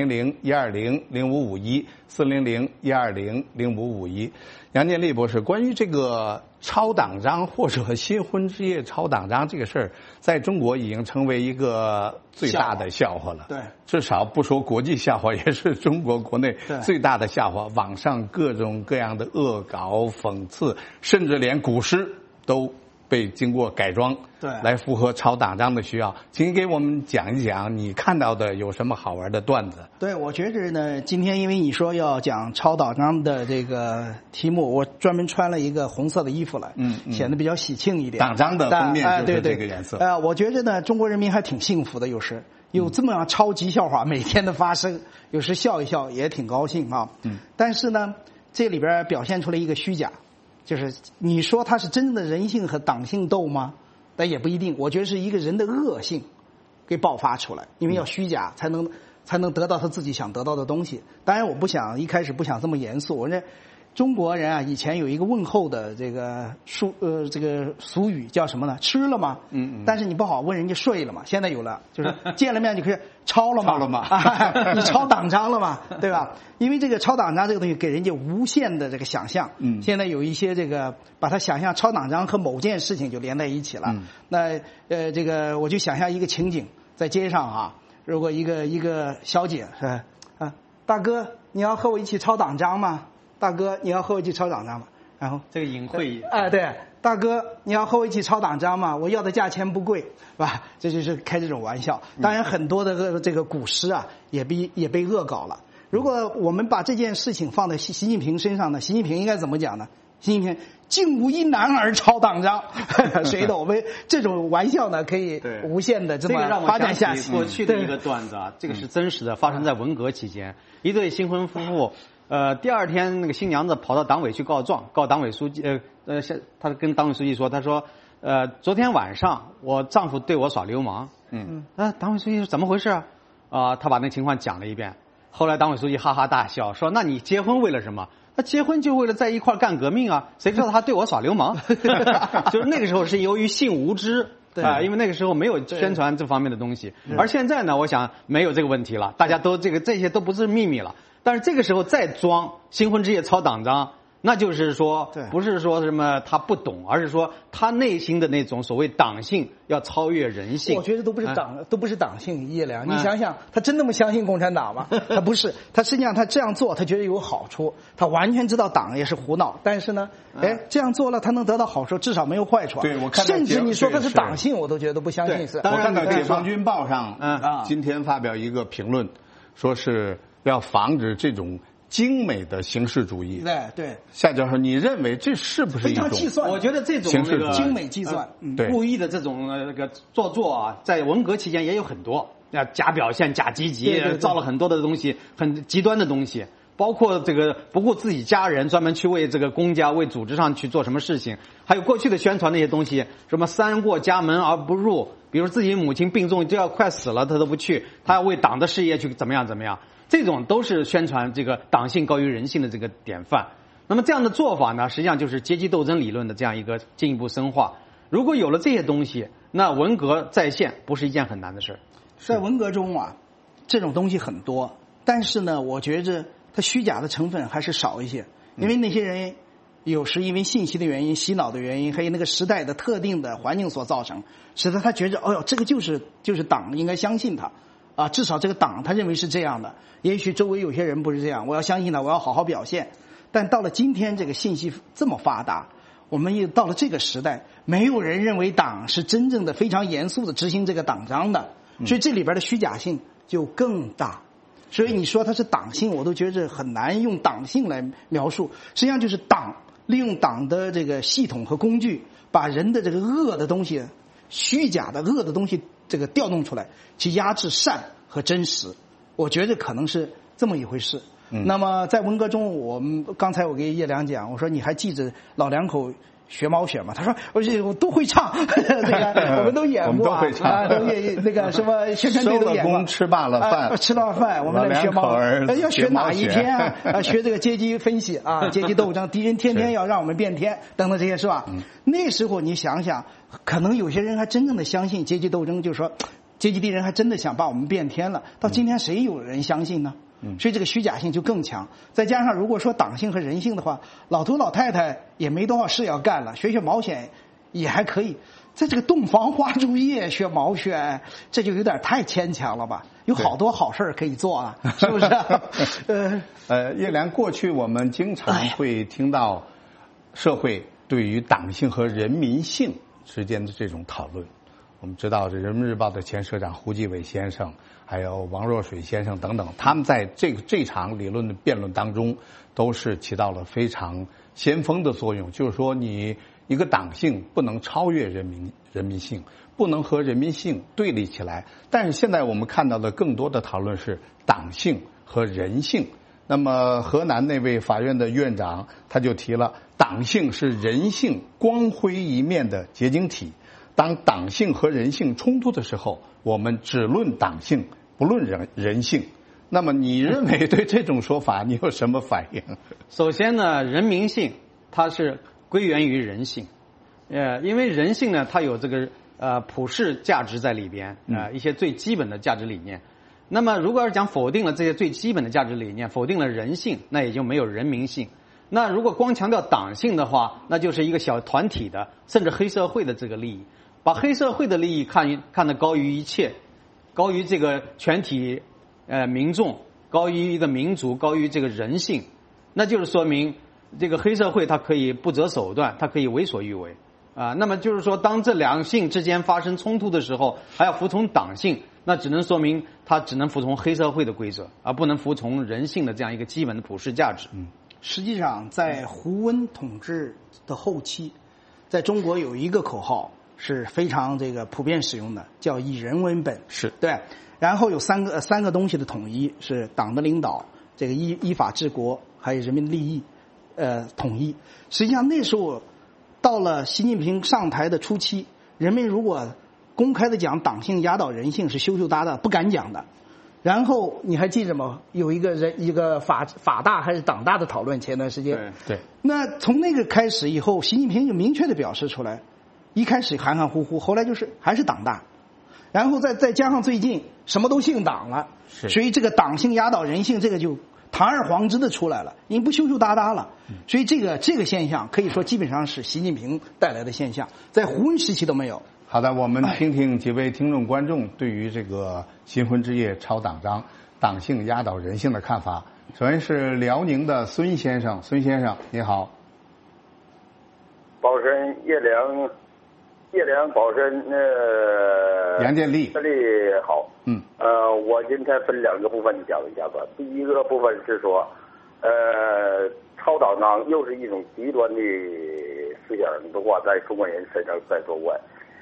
400-120-0551，400-120-0551。杨建立博士，关于这个抄党章或者新婚之夜抄党章这个事儿，在中国已经成为一个最大的笑话了。 对， 至少不说国际笑话，也是中国国内最大的笑话。网上各种各样的恶搞、讽刺，甚至连古诗都被经过改装， 对， 来符合抄党章的需要。请给我们讲一讲你看到的有什么好玩的段子？ 对，我觉着呢，今天因为你说要讲抄党章的这个题目，我专门穿了一个红色的衣服来，显得比较喜庆一点。 党章的封面就是这个颜色。 我觉着呢，中国人民还挺幸福的，有时有这么样超级笑话每天的发生，有时笑一笑也挺高兴啊。但是呢，这里边表现出来一个虚假。就是你说它是真正的人性和党性斗吗？但也不一定。我觉得是一个人的恶性给爆发出来，因为要虚假才能得到他自己想得到的东西。当然，我一开始不想这么严肃。我认为中国人啊，以前有一个问候的这个这个俗语叫什么呢？吃了吗？但是你不好问人家睡了吗？现在有了，就是见了面就可以抄了吗？ 抄了吗？ 你抄党章了吗？对吧？因为这个抄党章这个东西给人家无限的这个想象。现在有一些这个把它想象抄党章和某件事情就连在一起了。那这个我就想象一个情景，在街上啊，如果一个小姐是大哥，你要和我一起抄党章吗？大哥，你要和我一起抄党章吗？然后这个隐晦对，大哥，你要和我一起抄党章吗？我要的价钱不贵，是吧？这就是开这种玩笑。当然，很多的这个古诗啊，也被恶搞了。如果我们把这件事情放在习近平身上呢，习近平应该怎么讲呢？习近平竟无一男儿抄党章，谁的？我们这种玩笑呢，可以无限的这么发展下去。 过去的一个段子啊，这个是真实的，发生在文革期间，一对新婚夫妇。第二天那个新娘子跑到党委去告状，告党委书记。她跟党委书记说，她说，昨天晚上我丈夫对我耍流氓。党委书记说怎么回事啊？她把那情况讲了一遍。后来党委书记哈哈大笑，说：“那你结婚为了什么？他结婚就为了在一块干革命啊！谁知道他对我耍流氓？”就是那个时候是由于性无知。因为那个时候没有宣传这方面的东西，而现在呢，我想没有这个问题了，大家都这些都不是秘密了。但是这个时候再装新婚之夜抄党章，那就是说不是说什么他不懂，而是说他内心的那种所谓党性要超越人性。 我觉得都不是党性，叶良，你想想，他真那么相信共产党吗？他不是，他实际上他这样做，他觉得有好处，他完全知道党也是胡闹，但是呢，这样做了他能得到好处，至少没有坏处。 对，我看到甚至你说他是党性，我都觉得不相信是。 我看到《解放军报》上今天发表一个评论，说是要防止这种精美的形式主义。 对， 夏教授，你认为这是不是一种？ 我觉得这种那个精美计算， 故意的这种那个做作啊，在文革期间也有很多，假表现、假积极，造了很多的东西，很极端的东西。包括这个不顾自己家人，专门去为这个公家、为组织上去做什么事情，还有过去的宣传那些东西，什么三过家门而不入，比如自己母亲病重就要快死了，他都不去，他要为党的事业去怎么样，这种都是宣传这个党性高于人性的这个典范。那么这样的做法呢，实际上就是阶级斗争理论的这样一个进一步深化。如果有了这些东西，那文革再现不是一件很难的事。 在文革中啊，这种东西很多，但是呢，我觉着它虚假的成分还是少一些，因为那些人有时因为信息的原因、洗脑的原因，还有那个时代的特定的环境所造成，使得他觉着，这个就是党，应该相信他啊，至少这个党他认为是这样的。也许周围有些人不是这样，我要相信他，我要好好表现。但到了今天，这个信息这么发达，我们也到了这个时代，没有人认为党是真正的非常严肃的执行这个党章的，所以这里边的虚假性就更大。所以你说它是党性，我都觉得很难用党性来描述。实际上就是党利用党的这个系统和工具，把人的这个恶的东西、虚假的恶的东西这个调动出来，去压制善和真实。我觉得可能是这么一回事。 那么在文革中，我们刚才我给叶良讲，我说你还记着老两口学毛选嘛？他说我都会唱，那个我们都演过， 我们都会唱， 都演那个什么宣传队都演过。 收了工吃罢了饭， 吃了饭，我们来学毛，要学哪一天啊？学这个阶级分析啊，阶级斗争，敌人天天要让我们变天，等等这些是吧？那时候你想想，可能有些人还真正的相信阶级斗争，就是说阶级敌人还真的想把我们变天了。到今天谁有人相信呢？所以这个虚假性就更强，再加上如果说党性和人性的话，老头老太太也没多少事要干了，学毛选也还可以。在这个洞房花烛夜学毛选，这就有点太牵强了吧？有好多好事可以做啊，是不是？ 叶良，过去我们经常会听到社会对于党性和人民性之间的这种讨论。我们知道，这《人民日报》的前社长胡继伟先生，还有王若水先生等等，他们在这场理论的辩论当中，都是起到了非常先锋的作用。就是说，你一个党性不能超越人民性，不能和人民性对立起来。但是现在我们看到的更多的讨论是党性和人性。那么河南那位法院的院长他就提了，党性是人性光辉一面的结晶体。当党性和人性冲突的时候，我们只论党性，不论人性。那么你认为对这种说法你有什么反应？ 首先呢，人民性它是归源于人性，因为人性呢它有这个普世价值在里边，一些最基本的价值理念。那么如果要是讲否定了这些最基本的价值理念，否定了人性，那也就没有人民性。那如果光强调党性的话，那就是一个小团体的甚至黑社会的这个利益，把黑社会的利益看得高于一切，高于这个全体民众，高于一个民族，高于这个人性，那就是说明这个黑社会它可以不择手段，它可以为所欲为啊。那么就是说，当这两性之间发生冲突的时候，还要服从党性，那只能说明它只能服从黑社会的规则，而不能服从人性的这样一个基本的普世价值。 实际上，在胡温统治的后期，在中国有一个口号是非常这个普遍使用的，叫以人为本。 是对。然后有三个东西的统一，是党的领导，这个依法治国，还有人民的利益，统一。实际上那时候到了习近平上台的初期，人们如果公开的讲党性压倒人性是羞羞答答不敢讲的。然后你还记得吗？有一个法大还是党大的讨论，前段时间。 对。 那从那个开始以后，习近平就明确的表示出来，一开始含含糊糊，后来就是还是党大，然后再加上最近什么都姓党了，所以这个党性压倒人性，这个就堂而皇之的出来了，你不羞羞答答了。所以这个现象可以说基本上是习近平带来的现象，在胡温时期都没有。 好的，我们听听几位听众观众对于这个新婚之夜抄党章、党性压倒人性的看法。首先是辽宁的孙先生，孙先生你好。 宝生叶良宝生杨建立好。我今天分两个部分讲一下吧。第一个部分是说，抄党章又是一种极端的思想的话，在中国人身上在作怪。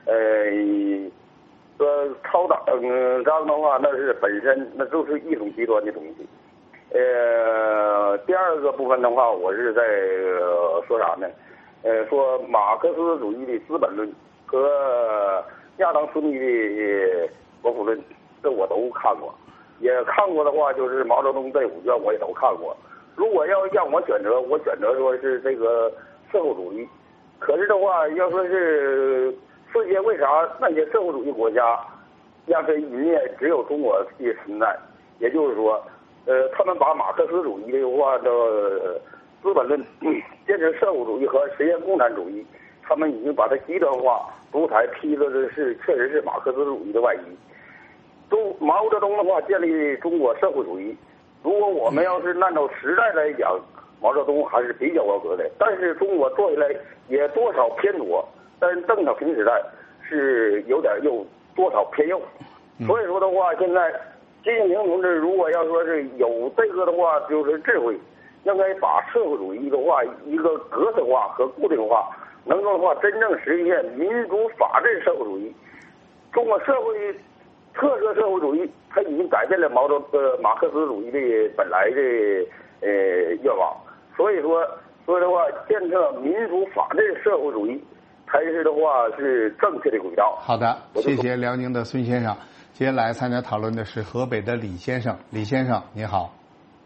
抄党章的话，那是本身那就是一种极端的东西。第二个部分的话，我是在说啥呢？说马克思主义的《资本论》和亚当·斯密的《国富论》，这我都看过。也看过的话，就是毛泽东这5卷我也都看过。如果要让我选择，我选择说是这个社会主义。可是的话，要说是世界为啥那些社会主义国家压根一面只有中国的存在？也就是说，他们把马克思主义的话的《资本论》变成社会主义和实验共产主义，他们已经把它极端化、独裁披了的是确实是马克思主义的外衣。毛泽东的话建立中国社会主义，如果我们要是按照时代来讲，毛泽东还是比较合格的，但是中国做起来也多少偏左。但是邓小平时代是有点又多少偏右，所以说的话，现在习近平同志如果要说是有这个的话，就是智慧，应该把社会主义的话一个格式化和固定化，能够的话真正实现民主法治社会主义。中国社会特色社会主义它已经改变了马克思主义的本来的愿望，所以说的话，建设民主法治社会主义才是的话是正确的轨道。 好的，谢谢辽宁的孙先生。接下来参加讨论的是河北的李先生。李先生，你好。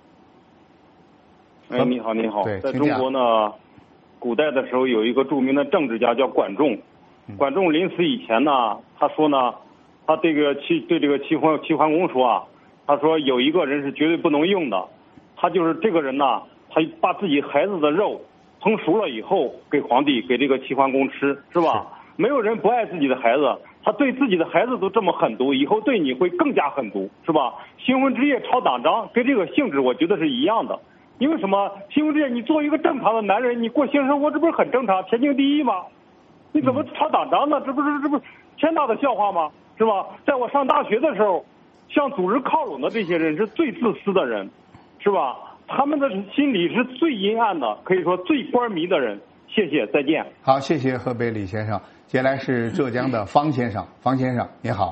哎，你好，你好。 对， 在中国呢，古代的时候有一个著名的政治家叫管仲。管仲临死以前呢，他说呢，他对这个齐桓公说啊，他说有一个人是绝对不能用的，他就是这个人呢，他把自己孩子的肉烹熟了以后给皇帝给这个齐桓公吃，是吧？没有人不爱自己的孩子，他对自己的孩子都这么狠毒，以后对你会更加狠毒，是吧？新闻之夜抄党章跟这个性质我觉得是一样的。因为什么？新闻之夜你作为一个正常的男人，你过性生活，这不是很正常，天经地义吗？你怎么抄党章呢？这不是天大的笑话吗？是吧？在我上大学的时候，向组织靠拢的这些人是最自私的人，是吧？他们的心里是最阴暗的，可以说最官迷的人。谢谢，再见。 好，谢谢河北李先生。接下来是浙江的方先生。方先生，你好。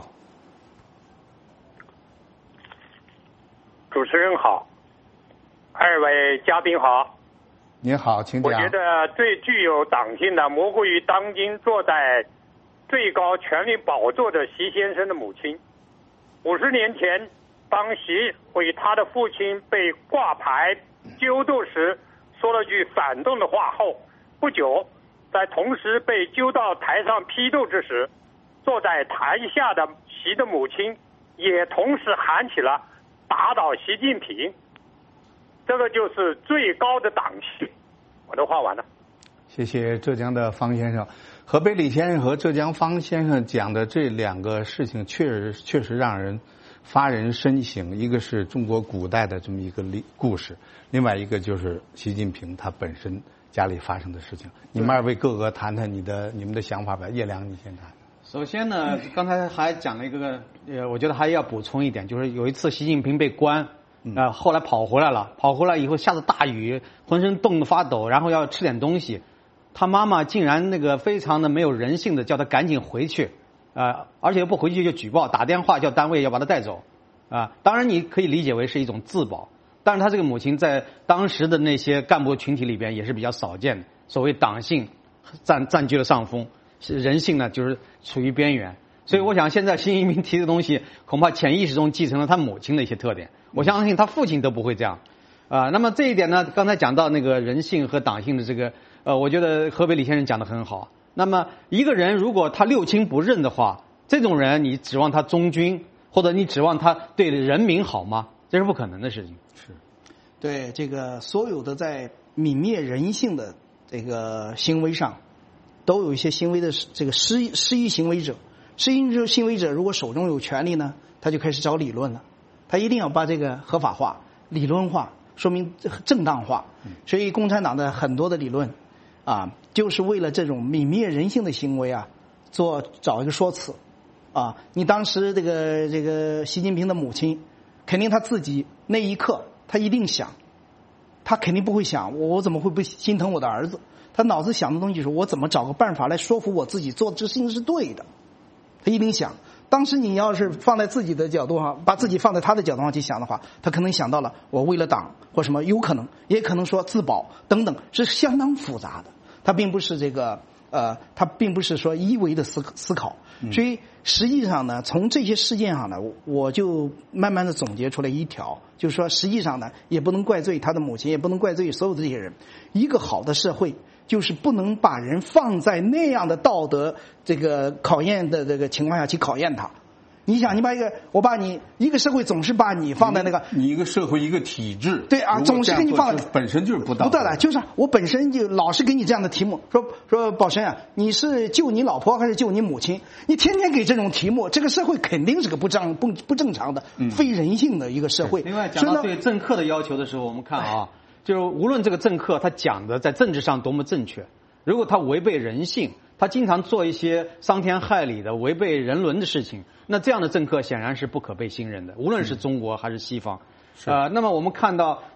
主持人好，二位嘉宾好。 你好，请讲。 我觉得最具有党性的，莫过于当今坐在最高权力宝座的习先生的母亲。50年前，当习为他的父亲被挂牌纠斗时，说了句反动的话后，不久，在同时被揪到台上批斗之时，坐在台下的习的母亲也同时喊起了打倒习近平。这个就是最高的党性。我的话完了。 谢谢浙江的方先生。河北李先生和浙江方先生讲的这两个事情确实让人发人深省。一个是中国古代的这么一个故事，另外一个就是习近平他本身家里发生的事情。你们二位各个谈谈你们的想法吧。叶良，你先谈。 首先呢，刚才还讲了一个我觉得还要补充一点，就是有一次习近平被关，后来跑回来了，跑回来以后下着大雨，浑身冻得发抖，然后要吃点东西，他妈妈竟然非常的没有人性的叫他赶紧回去，而且不回去就举报，打电话叫单位要把他带走，当然你可以理解为是一种自保，但是他这个母亲在当时的那些干部群体里边也是比较少见的，所谓党性占据了上风，人性呢就是处于边缘。所以我想现在习近平提的东西恐怕潜意识中继承了他母亲的一些特点，我相信他父亲都不会这样。那么这一点呢，刚才讲到那个人性和党性的这个我觉得河北李先生讲得很好。那么一个人如果他六亲不认的话，这种人你指望他忠君，或者你指望他对人民好吗？这是不可能的事情。 是，对这个所有的在泯灭人性的这个行为上，都有一些行为的这个失意行为者。失意行为者如果手中有权力呢，他就开始找理论了，他一定要把这个合法化、理论化，说明正当化。所以共产党的很多的理论就是为了这种泯灭人性的行为找一个说辞你当时这个习近平的母亲，肯定他自己那一刻他一定想，他肯定不会想我怎么会不心疼我的儿子，他脑子想的东西是我怎么找个办法来说服我自己做这事情是对的，他一定想。当时你要是放在自己的角度上，把自己放在他的角度上去想的话，他可能想到了我为了党或什么，有可能也可能说自保等等，是相当复杂的。他并不是他并不是说一维的思考。所以实际上呢，从这些事件上呢，我就慢慢的总结出来一条，就是说实际上呢，也不能怪罪他的母亲，也不能怪罪所有的这些人。一个好的社会就是不能把人放在那样的道德这个考验的这个情况下去考验他。你想，我把你一个社会总是把你放在那个你一个社会一个体制， 对总是给你放在本身就是不道德的，就是我本身就老是给你这样的题目，说宝生你是救你老婆还是救你母亲？你天天给这种题目，这个社会肯定是个不正常的、非人性的一个社会。 另外，讲到对政客的要求的时候，我们看就是无论这个政客他讲的在政治上多么正确，如果他违背人性，他经常做一些伤天害理的、违背人伦的事情，那这样的政客显然是不可被信任的，无论是中国还是西方。那么我们看到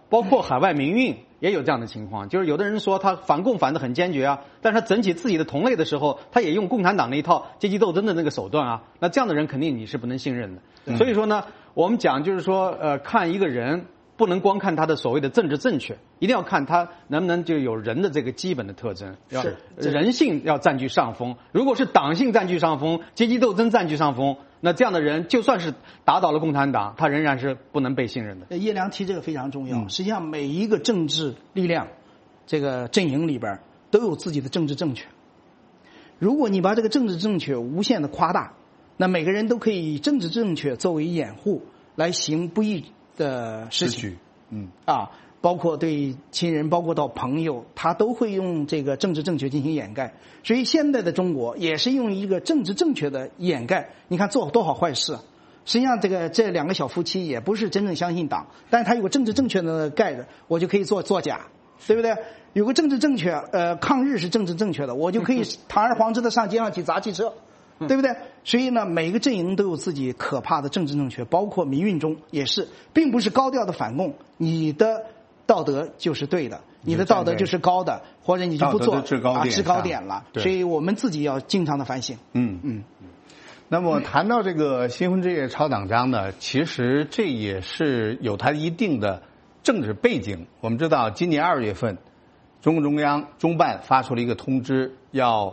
包括海外民运也有这样的情况，就是有的人说他反共反得很坚决啊，但是他整起自己的同类的时候，他也用共产党那一套阶级斗争的那个手段啊，那这样的人肯定你是不能信任的。所以说呢，我们讲就是说，看一个人不能光看他的所谓的政治正确，一定要看他能不能就有人的这个基本的特征， 是人性要占据上风。如果是党性占据上风，阶级斗争占据上风，那这样的人就算是打倒了共产党，他仍然是不能被信任的。 叶良提这个非常重要。实际上，每一个政治力量，这个阵营里边都有自己的政治正确。如果你把这个政治正确无限的夸大，那每个人都可以以政治正确作为掩护来行不义的事情。包括对亲人，包括到朋友，他都会用这个政治正确进行掩盖。所以现在的中国也是用一个政治正确的掩盖。你看做多少坏事啊！实际上，这两个小夫妻也不是真正相信党，但是他有个政治正确的盖着，我就可以作假，对不对？有个政治正确，抗日是政治正确的，我就可以堂而皇之的上街上去砸汽车，对不对？所以呢，每个阵营都有自己可怕的政治正确，包括民运中也是，并不是高调的反共，你的道德就是对的，你的道德就是高的，或者你就不做制高点了。所以我们自己要经常的反省。 那么谈到这个新婚之夜抄党章呢，其实这也是有它一定的政治背景。我们知道，今年2月份，中共中央中办发出了一个通知，要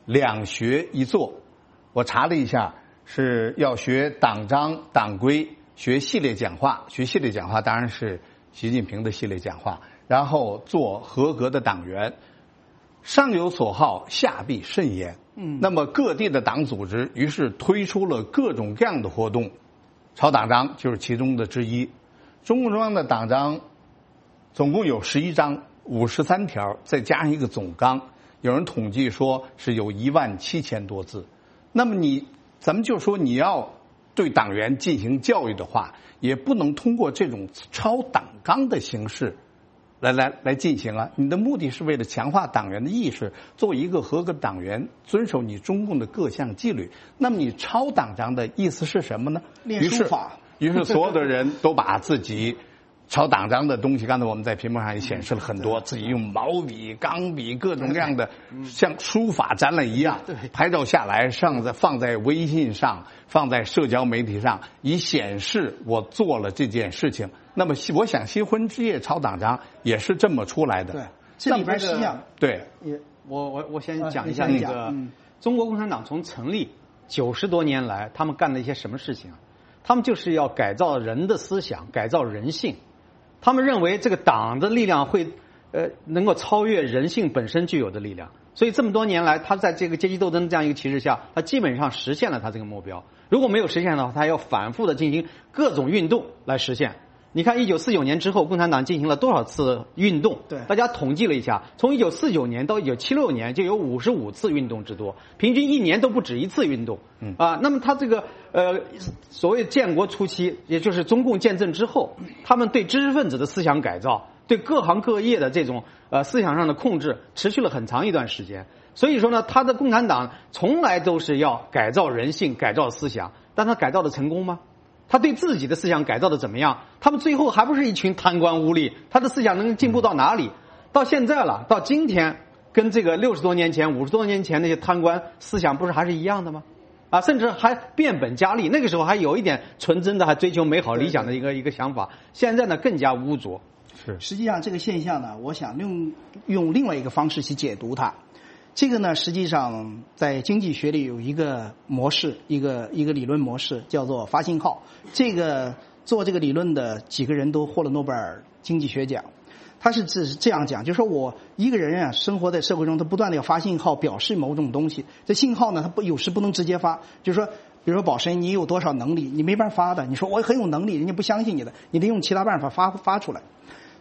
2学1做。我查了一下，是要学党章、党规，学系列讲话。学系列讲话当然是习近平的系列讲话，然后做合格的党员。上有所好，下必甚焉。那么各地的党组织于是推出了各种各样的活动，抄党章就是其中的之一。中共中央的党章总共有11章，53条，再加上一个总纲，有人统计说是有17000多字。那么咱们就说你要对党员进行教育的话，也不能通过这种抄党纲的形式来进行啊！你的目的是为了强化党员的意识，作为一个合格党员，遵守你中共的各项纪律。那么你抄党章的意思是什么呢？ 练书法。 于是所有的人都把自己抄党章的东西，刚才我们在屏幕上也显示了很多，自己用毛笔、钢笔各种各样的，像书法展览一样，拍照下来放在微信上，放在社交媒体上，以显示我做了这件事情。那么我想新婚之夜抄党章也是这么出来的。 对，这里边实际上对， 我先讲一下那个中国共产党从成立90多年来，他们干了一些什么事情啊？他们就是要改造人的思想，改造人性。他们认为这个党的力量会能够超越人性本身具有的力量，所以这么多年来，他在这个阶级斗争这样一个旗帜下，他基本上实现了他这个目标。如果没有实现的话，他要反复的进行各种运动来实现。你看1949年之后，共产党进行了多少次运动？ 对， 大家统计了一下，从1949年到1976年就有55次运动之多，平均一年都不止一次运动。那么他这个所谓建国初期，也就是中共建政之后，他们对知识分子的思想改造，对各行各业的这种思想上的控制，持续了很长一段时间。所以说呢，他的共产党从来都是要改造人性、改造思想，但他改造的成功吗？他对自己的思想改造的怎么样？他们最后还不是一群贪官污吏？他的思想能进步到哪里？到现在了，到今天，跟这个60多年前、50多年前那些贪官思想不是还是一样的吗？甚至还变本加厉。那个时候还有一点纯真的，还追求美好理想的一个想法。现在呢，更加污浊。 是， 实际上这个现象呢，我想用另外一个方式去解读它。这个呢，实际上在经济学里有一个模式，一个理论模式，叫做发信号。这个做这个理论的几个人都获了诺贝尔经济学奖。他是这样讲，就是说我一个人啊，生活在社会中，他不断的要发信号，表示某种东西。这信号呢，他有时不能直接发，就是说，比如说宝生，你有多少能力，你没法发的。你说我很有能力，人家不相信你的，你得用其他办法发出来。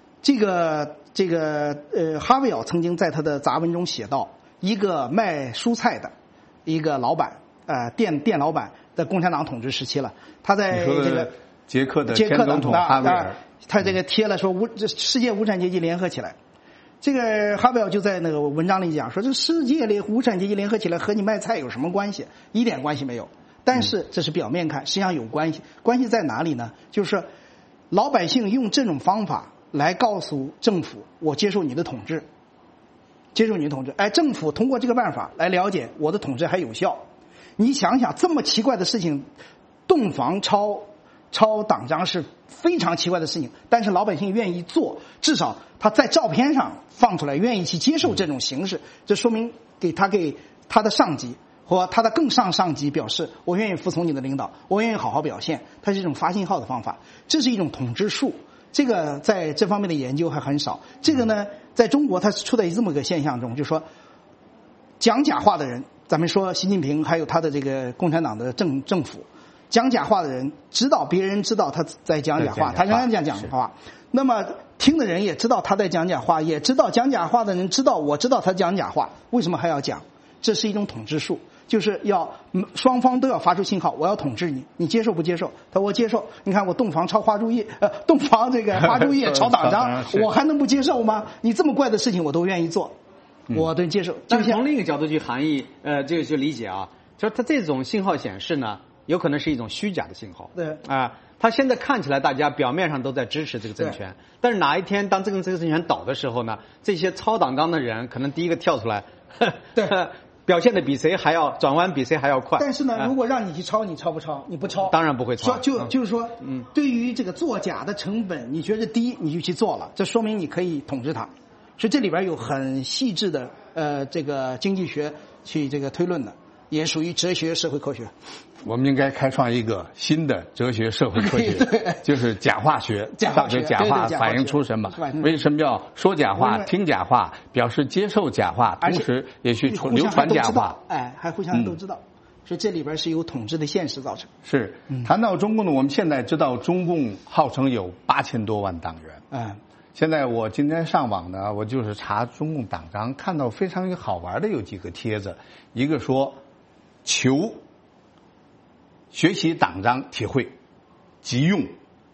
哈维尔曾经在他的杂文中写到，一个卖蔬菜的一个老板，店老板的共产党统治时期了，他在这个捷克的前总统哈维尔， 他这个贴了说世界无产阶级联合起来。这个哈维尔就在那个文章里讲说，这世界无产阶级联合起来和你卖菜有什么关系？一点关系没有。但是这是表面看，实际上有关系。关系在哪里呢？就是说老百姓用这种方法来告诉政府，我接受你的统治，接受你的统治。政府通过这个办法来了解我的统治还有效。你想想，这么奇怪的事情，洞房抄党章是非常奇怪的事情，但是老百姓愿意做，至少他在照片上放出来，愿意去接受这种形式，这说明给他的上级或他的更上级表示，我愿意服从你的领导，我愿意好好表现。它是一种发信号的方法，这是一种统治术。这个在这方面的研究还很少。这个呢，在中国它是处在这么一个现象中，就是说讲假话的人，咱们说习近平还有他的这个共产党的政府，讲假话的人知道别人知道他在讲假话，他仍然讲假话。那么听的人也知道他在讲假话，也知道讲假话的人知道我知道他讲假话，为什么还要讲？这是一种统治术，就是要双方都要发出信号，我要统治你，你接受不接受？他说我接受。你看我洞房抄花烛夜，洞房这个花烛夜抄党章，我还能不接受吗？你这么怪的事情我都愿意做，我都接受。 但是从另一个角度去含义，这个就理解啊，就是他这种信号显示呢，有可能是一种虚假的信号。 对他现在看起来大家表面上都在支持这个政权，但是哪一天当这个政权倒的时候呢，这些抄党章的人可能第一个跳出来， 对。 表现的比谁还要转弯，比谁还要快。 但是呢，如果让你去抄，你抄不抄？你不抄， 当然不会抄。 就是说，对于这个作假的成本，你觉得低，你就去做了，这说明你可以统治它。所以这里边有很细致的这个经济学去这个推论的，也属于哲学社会科学。 我们应该开创一个新的哲学社会科学，就是假话学。到底假话反映出什么？为什么要说假话、听假话，表示接受假话，同时也去流传假话？ 还互相都知道。所以这里边是有统治的现实造成。 是。谈到中共呢，我们现在知道中共号称有8000多万党员。现在我今天上网呢，我就是查中共党章，看到非常好玩的有几个帖子，一个说求学习党章体会，即用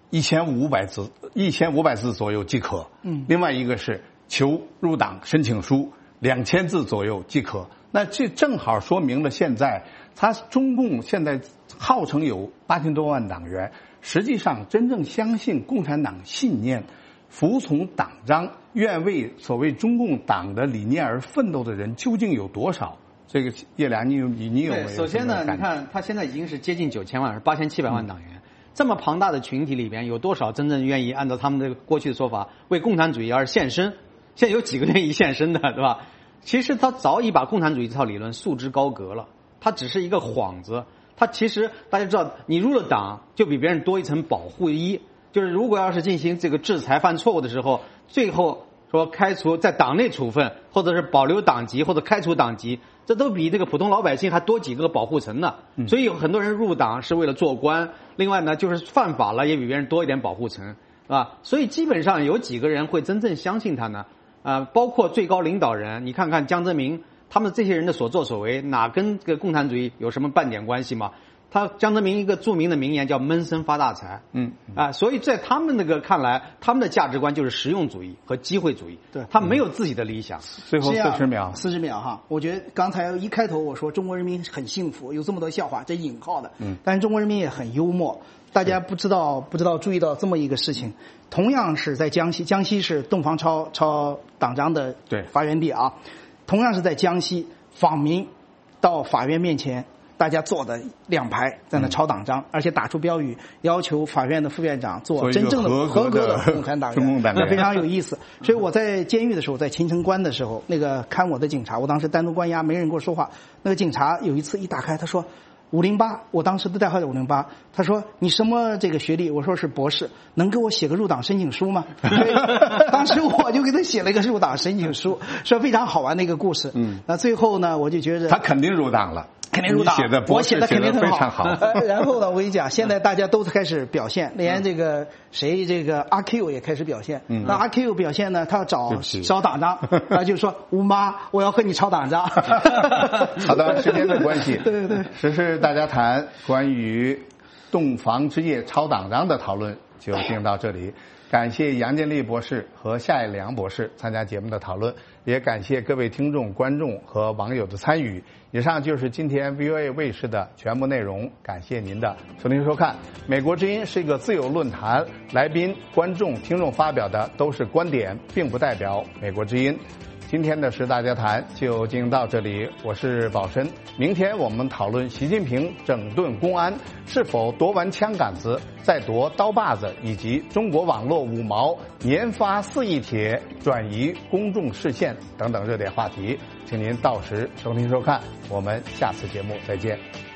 1500字左右即可。另外一个是求入党申请书2000字左右即可。那这正好说明了现在中共现在号称有8000多万党员，实际上真正相信共产党信念、服从党章、愿为所谓中共党的理念而奋斗的人究竟有多少？这个叶良，你有没有？ 首先呢，你看他现在已经是接近9000万，是8700万党员。这么庞大的群体里边，有多少真正愿意按照他们这个过去的说法为共产主义而献身？现在有几个愿意献身的，对吧？其实他早已把共产主义这套理论束之高阁了，它只是一个幌子。它其实大家知道，你入了党就比别人多一层保护衣，就是如果要是进行这个制裁犯错误的时候，最后说开除在党内处分，或者是保留党籍或者开除党籍，这都比这个普通老百姓还多几个保护层呢。所以有很多人入党是为了做官，另外呢就是犯法了也比别人多一点保护层，是吧？所以基本上有几个人会真正相信他呢？包括最高领导人，你看看江泽民，他们这些人的所作所为，哪跟这个共产主义有什么半点关系吗？江泽民一个著名的名言叫闷声发大财。所以在他们那个看来，他们的价值观就是实用主义和机会主义。 对， 他没有自己的理想。 最后40秒 ，40秒哈。我觉得刚才一开头我说中国人民很幸福，有这么多笑话，这引号的。但是中国人民也很幽默。大家不知道注意到这么一个事情，同样是在江西，江西是洞房抄党章的发源地啊。同样是在江西，访民到法院面前，大家坐的2排在那抄党章，而且打出标语，要求法院的副院长做真正的合格的共产党员，那非常有意思。所以我在监狱的时候，在秦城关的时候，那个看我的警察，我当时单独关押，没人跟我说话。那个警察有一次一打开，他说508，我当时的代号叫508。他说你什么这个学历？我说是博士，能给我写个入党申请书吗？当时我就给他写了一个入党申请书，是非常好玩的一个故事。那最后呢，我就觉得他肯定入党了。 肯定入党，我写的肯定非常好。 然后呢，我跟你讲，现在大家都开始表现，连这个阿 Q 也开始表现。那阿 Q 表现呢，他要找党章，他就说吴妈，我要和你抄党章。 好的，时间的关系， 对， 时事大家谈关于洞房之夜抄党章的讨论就进行到这里。感谢杨建立博士和夏义良博士参加节目的讨论，也感谢各位听众、观众和网友的参与。以上就是今天 VOA 卫视的全部内容，感谢您的收听收看。美国之音是一个自由论坛，来宾、观众、听众发表的都是观点，并不代表美国之音。今天的十大家谈就进行到这里，我是宝申。明天我们讨论习近平整顿公安是否夺完枪杆子再夺刀把子，以及中国网络五毛年发4亿帖转移公众视线等等热点话题，请您到时收听收看。我们下次节目再见。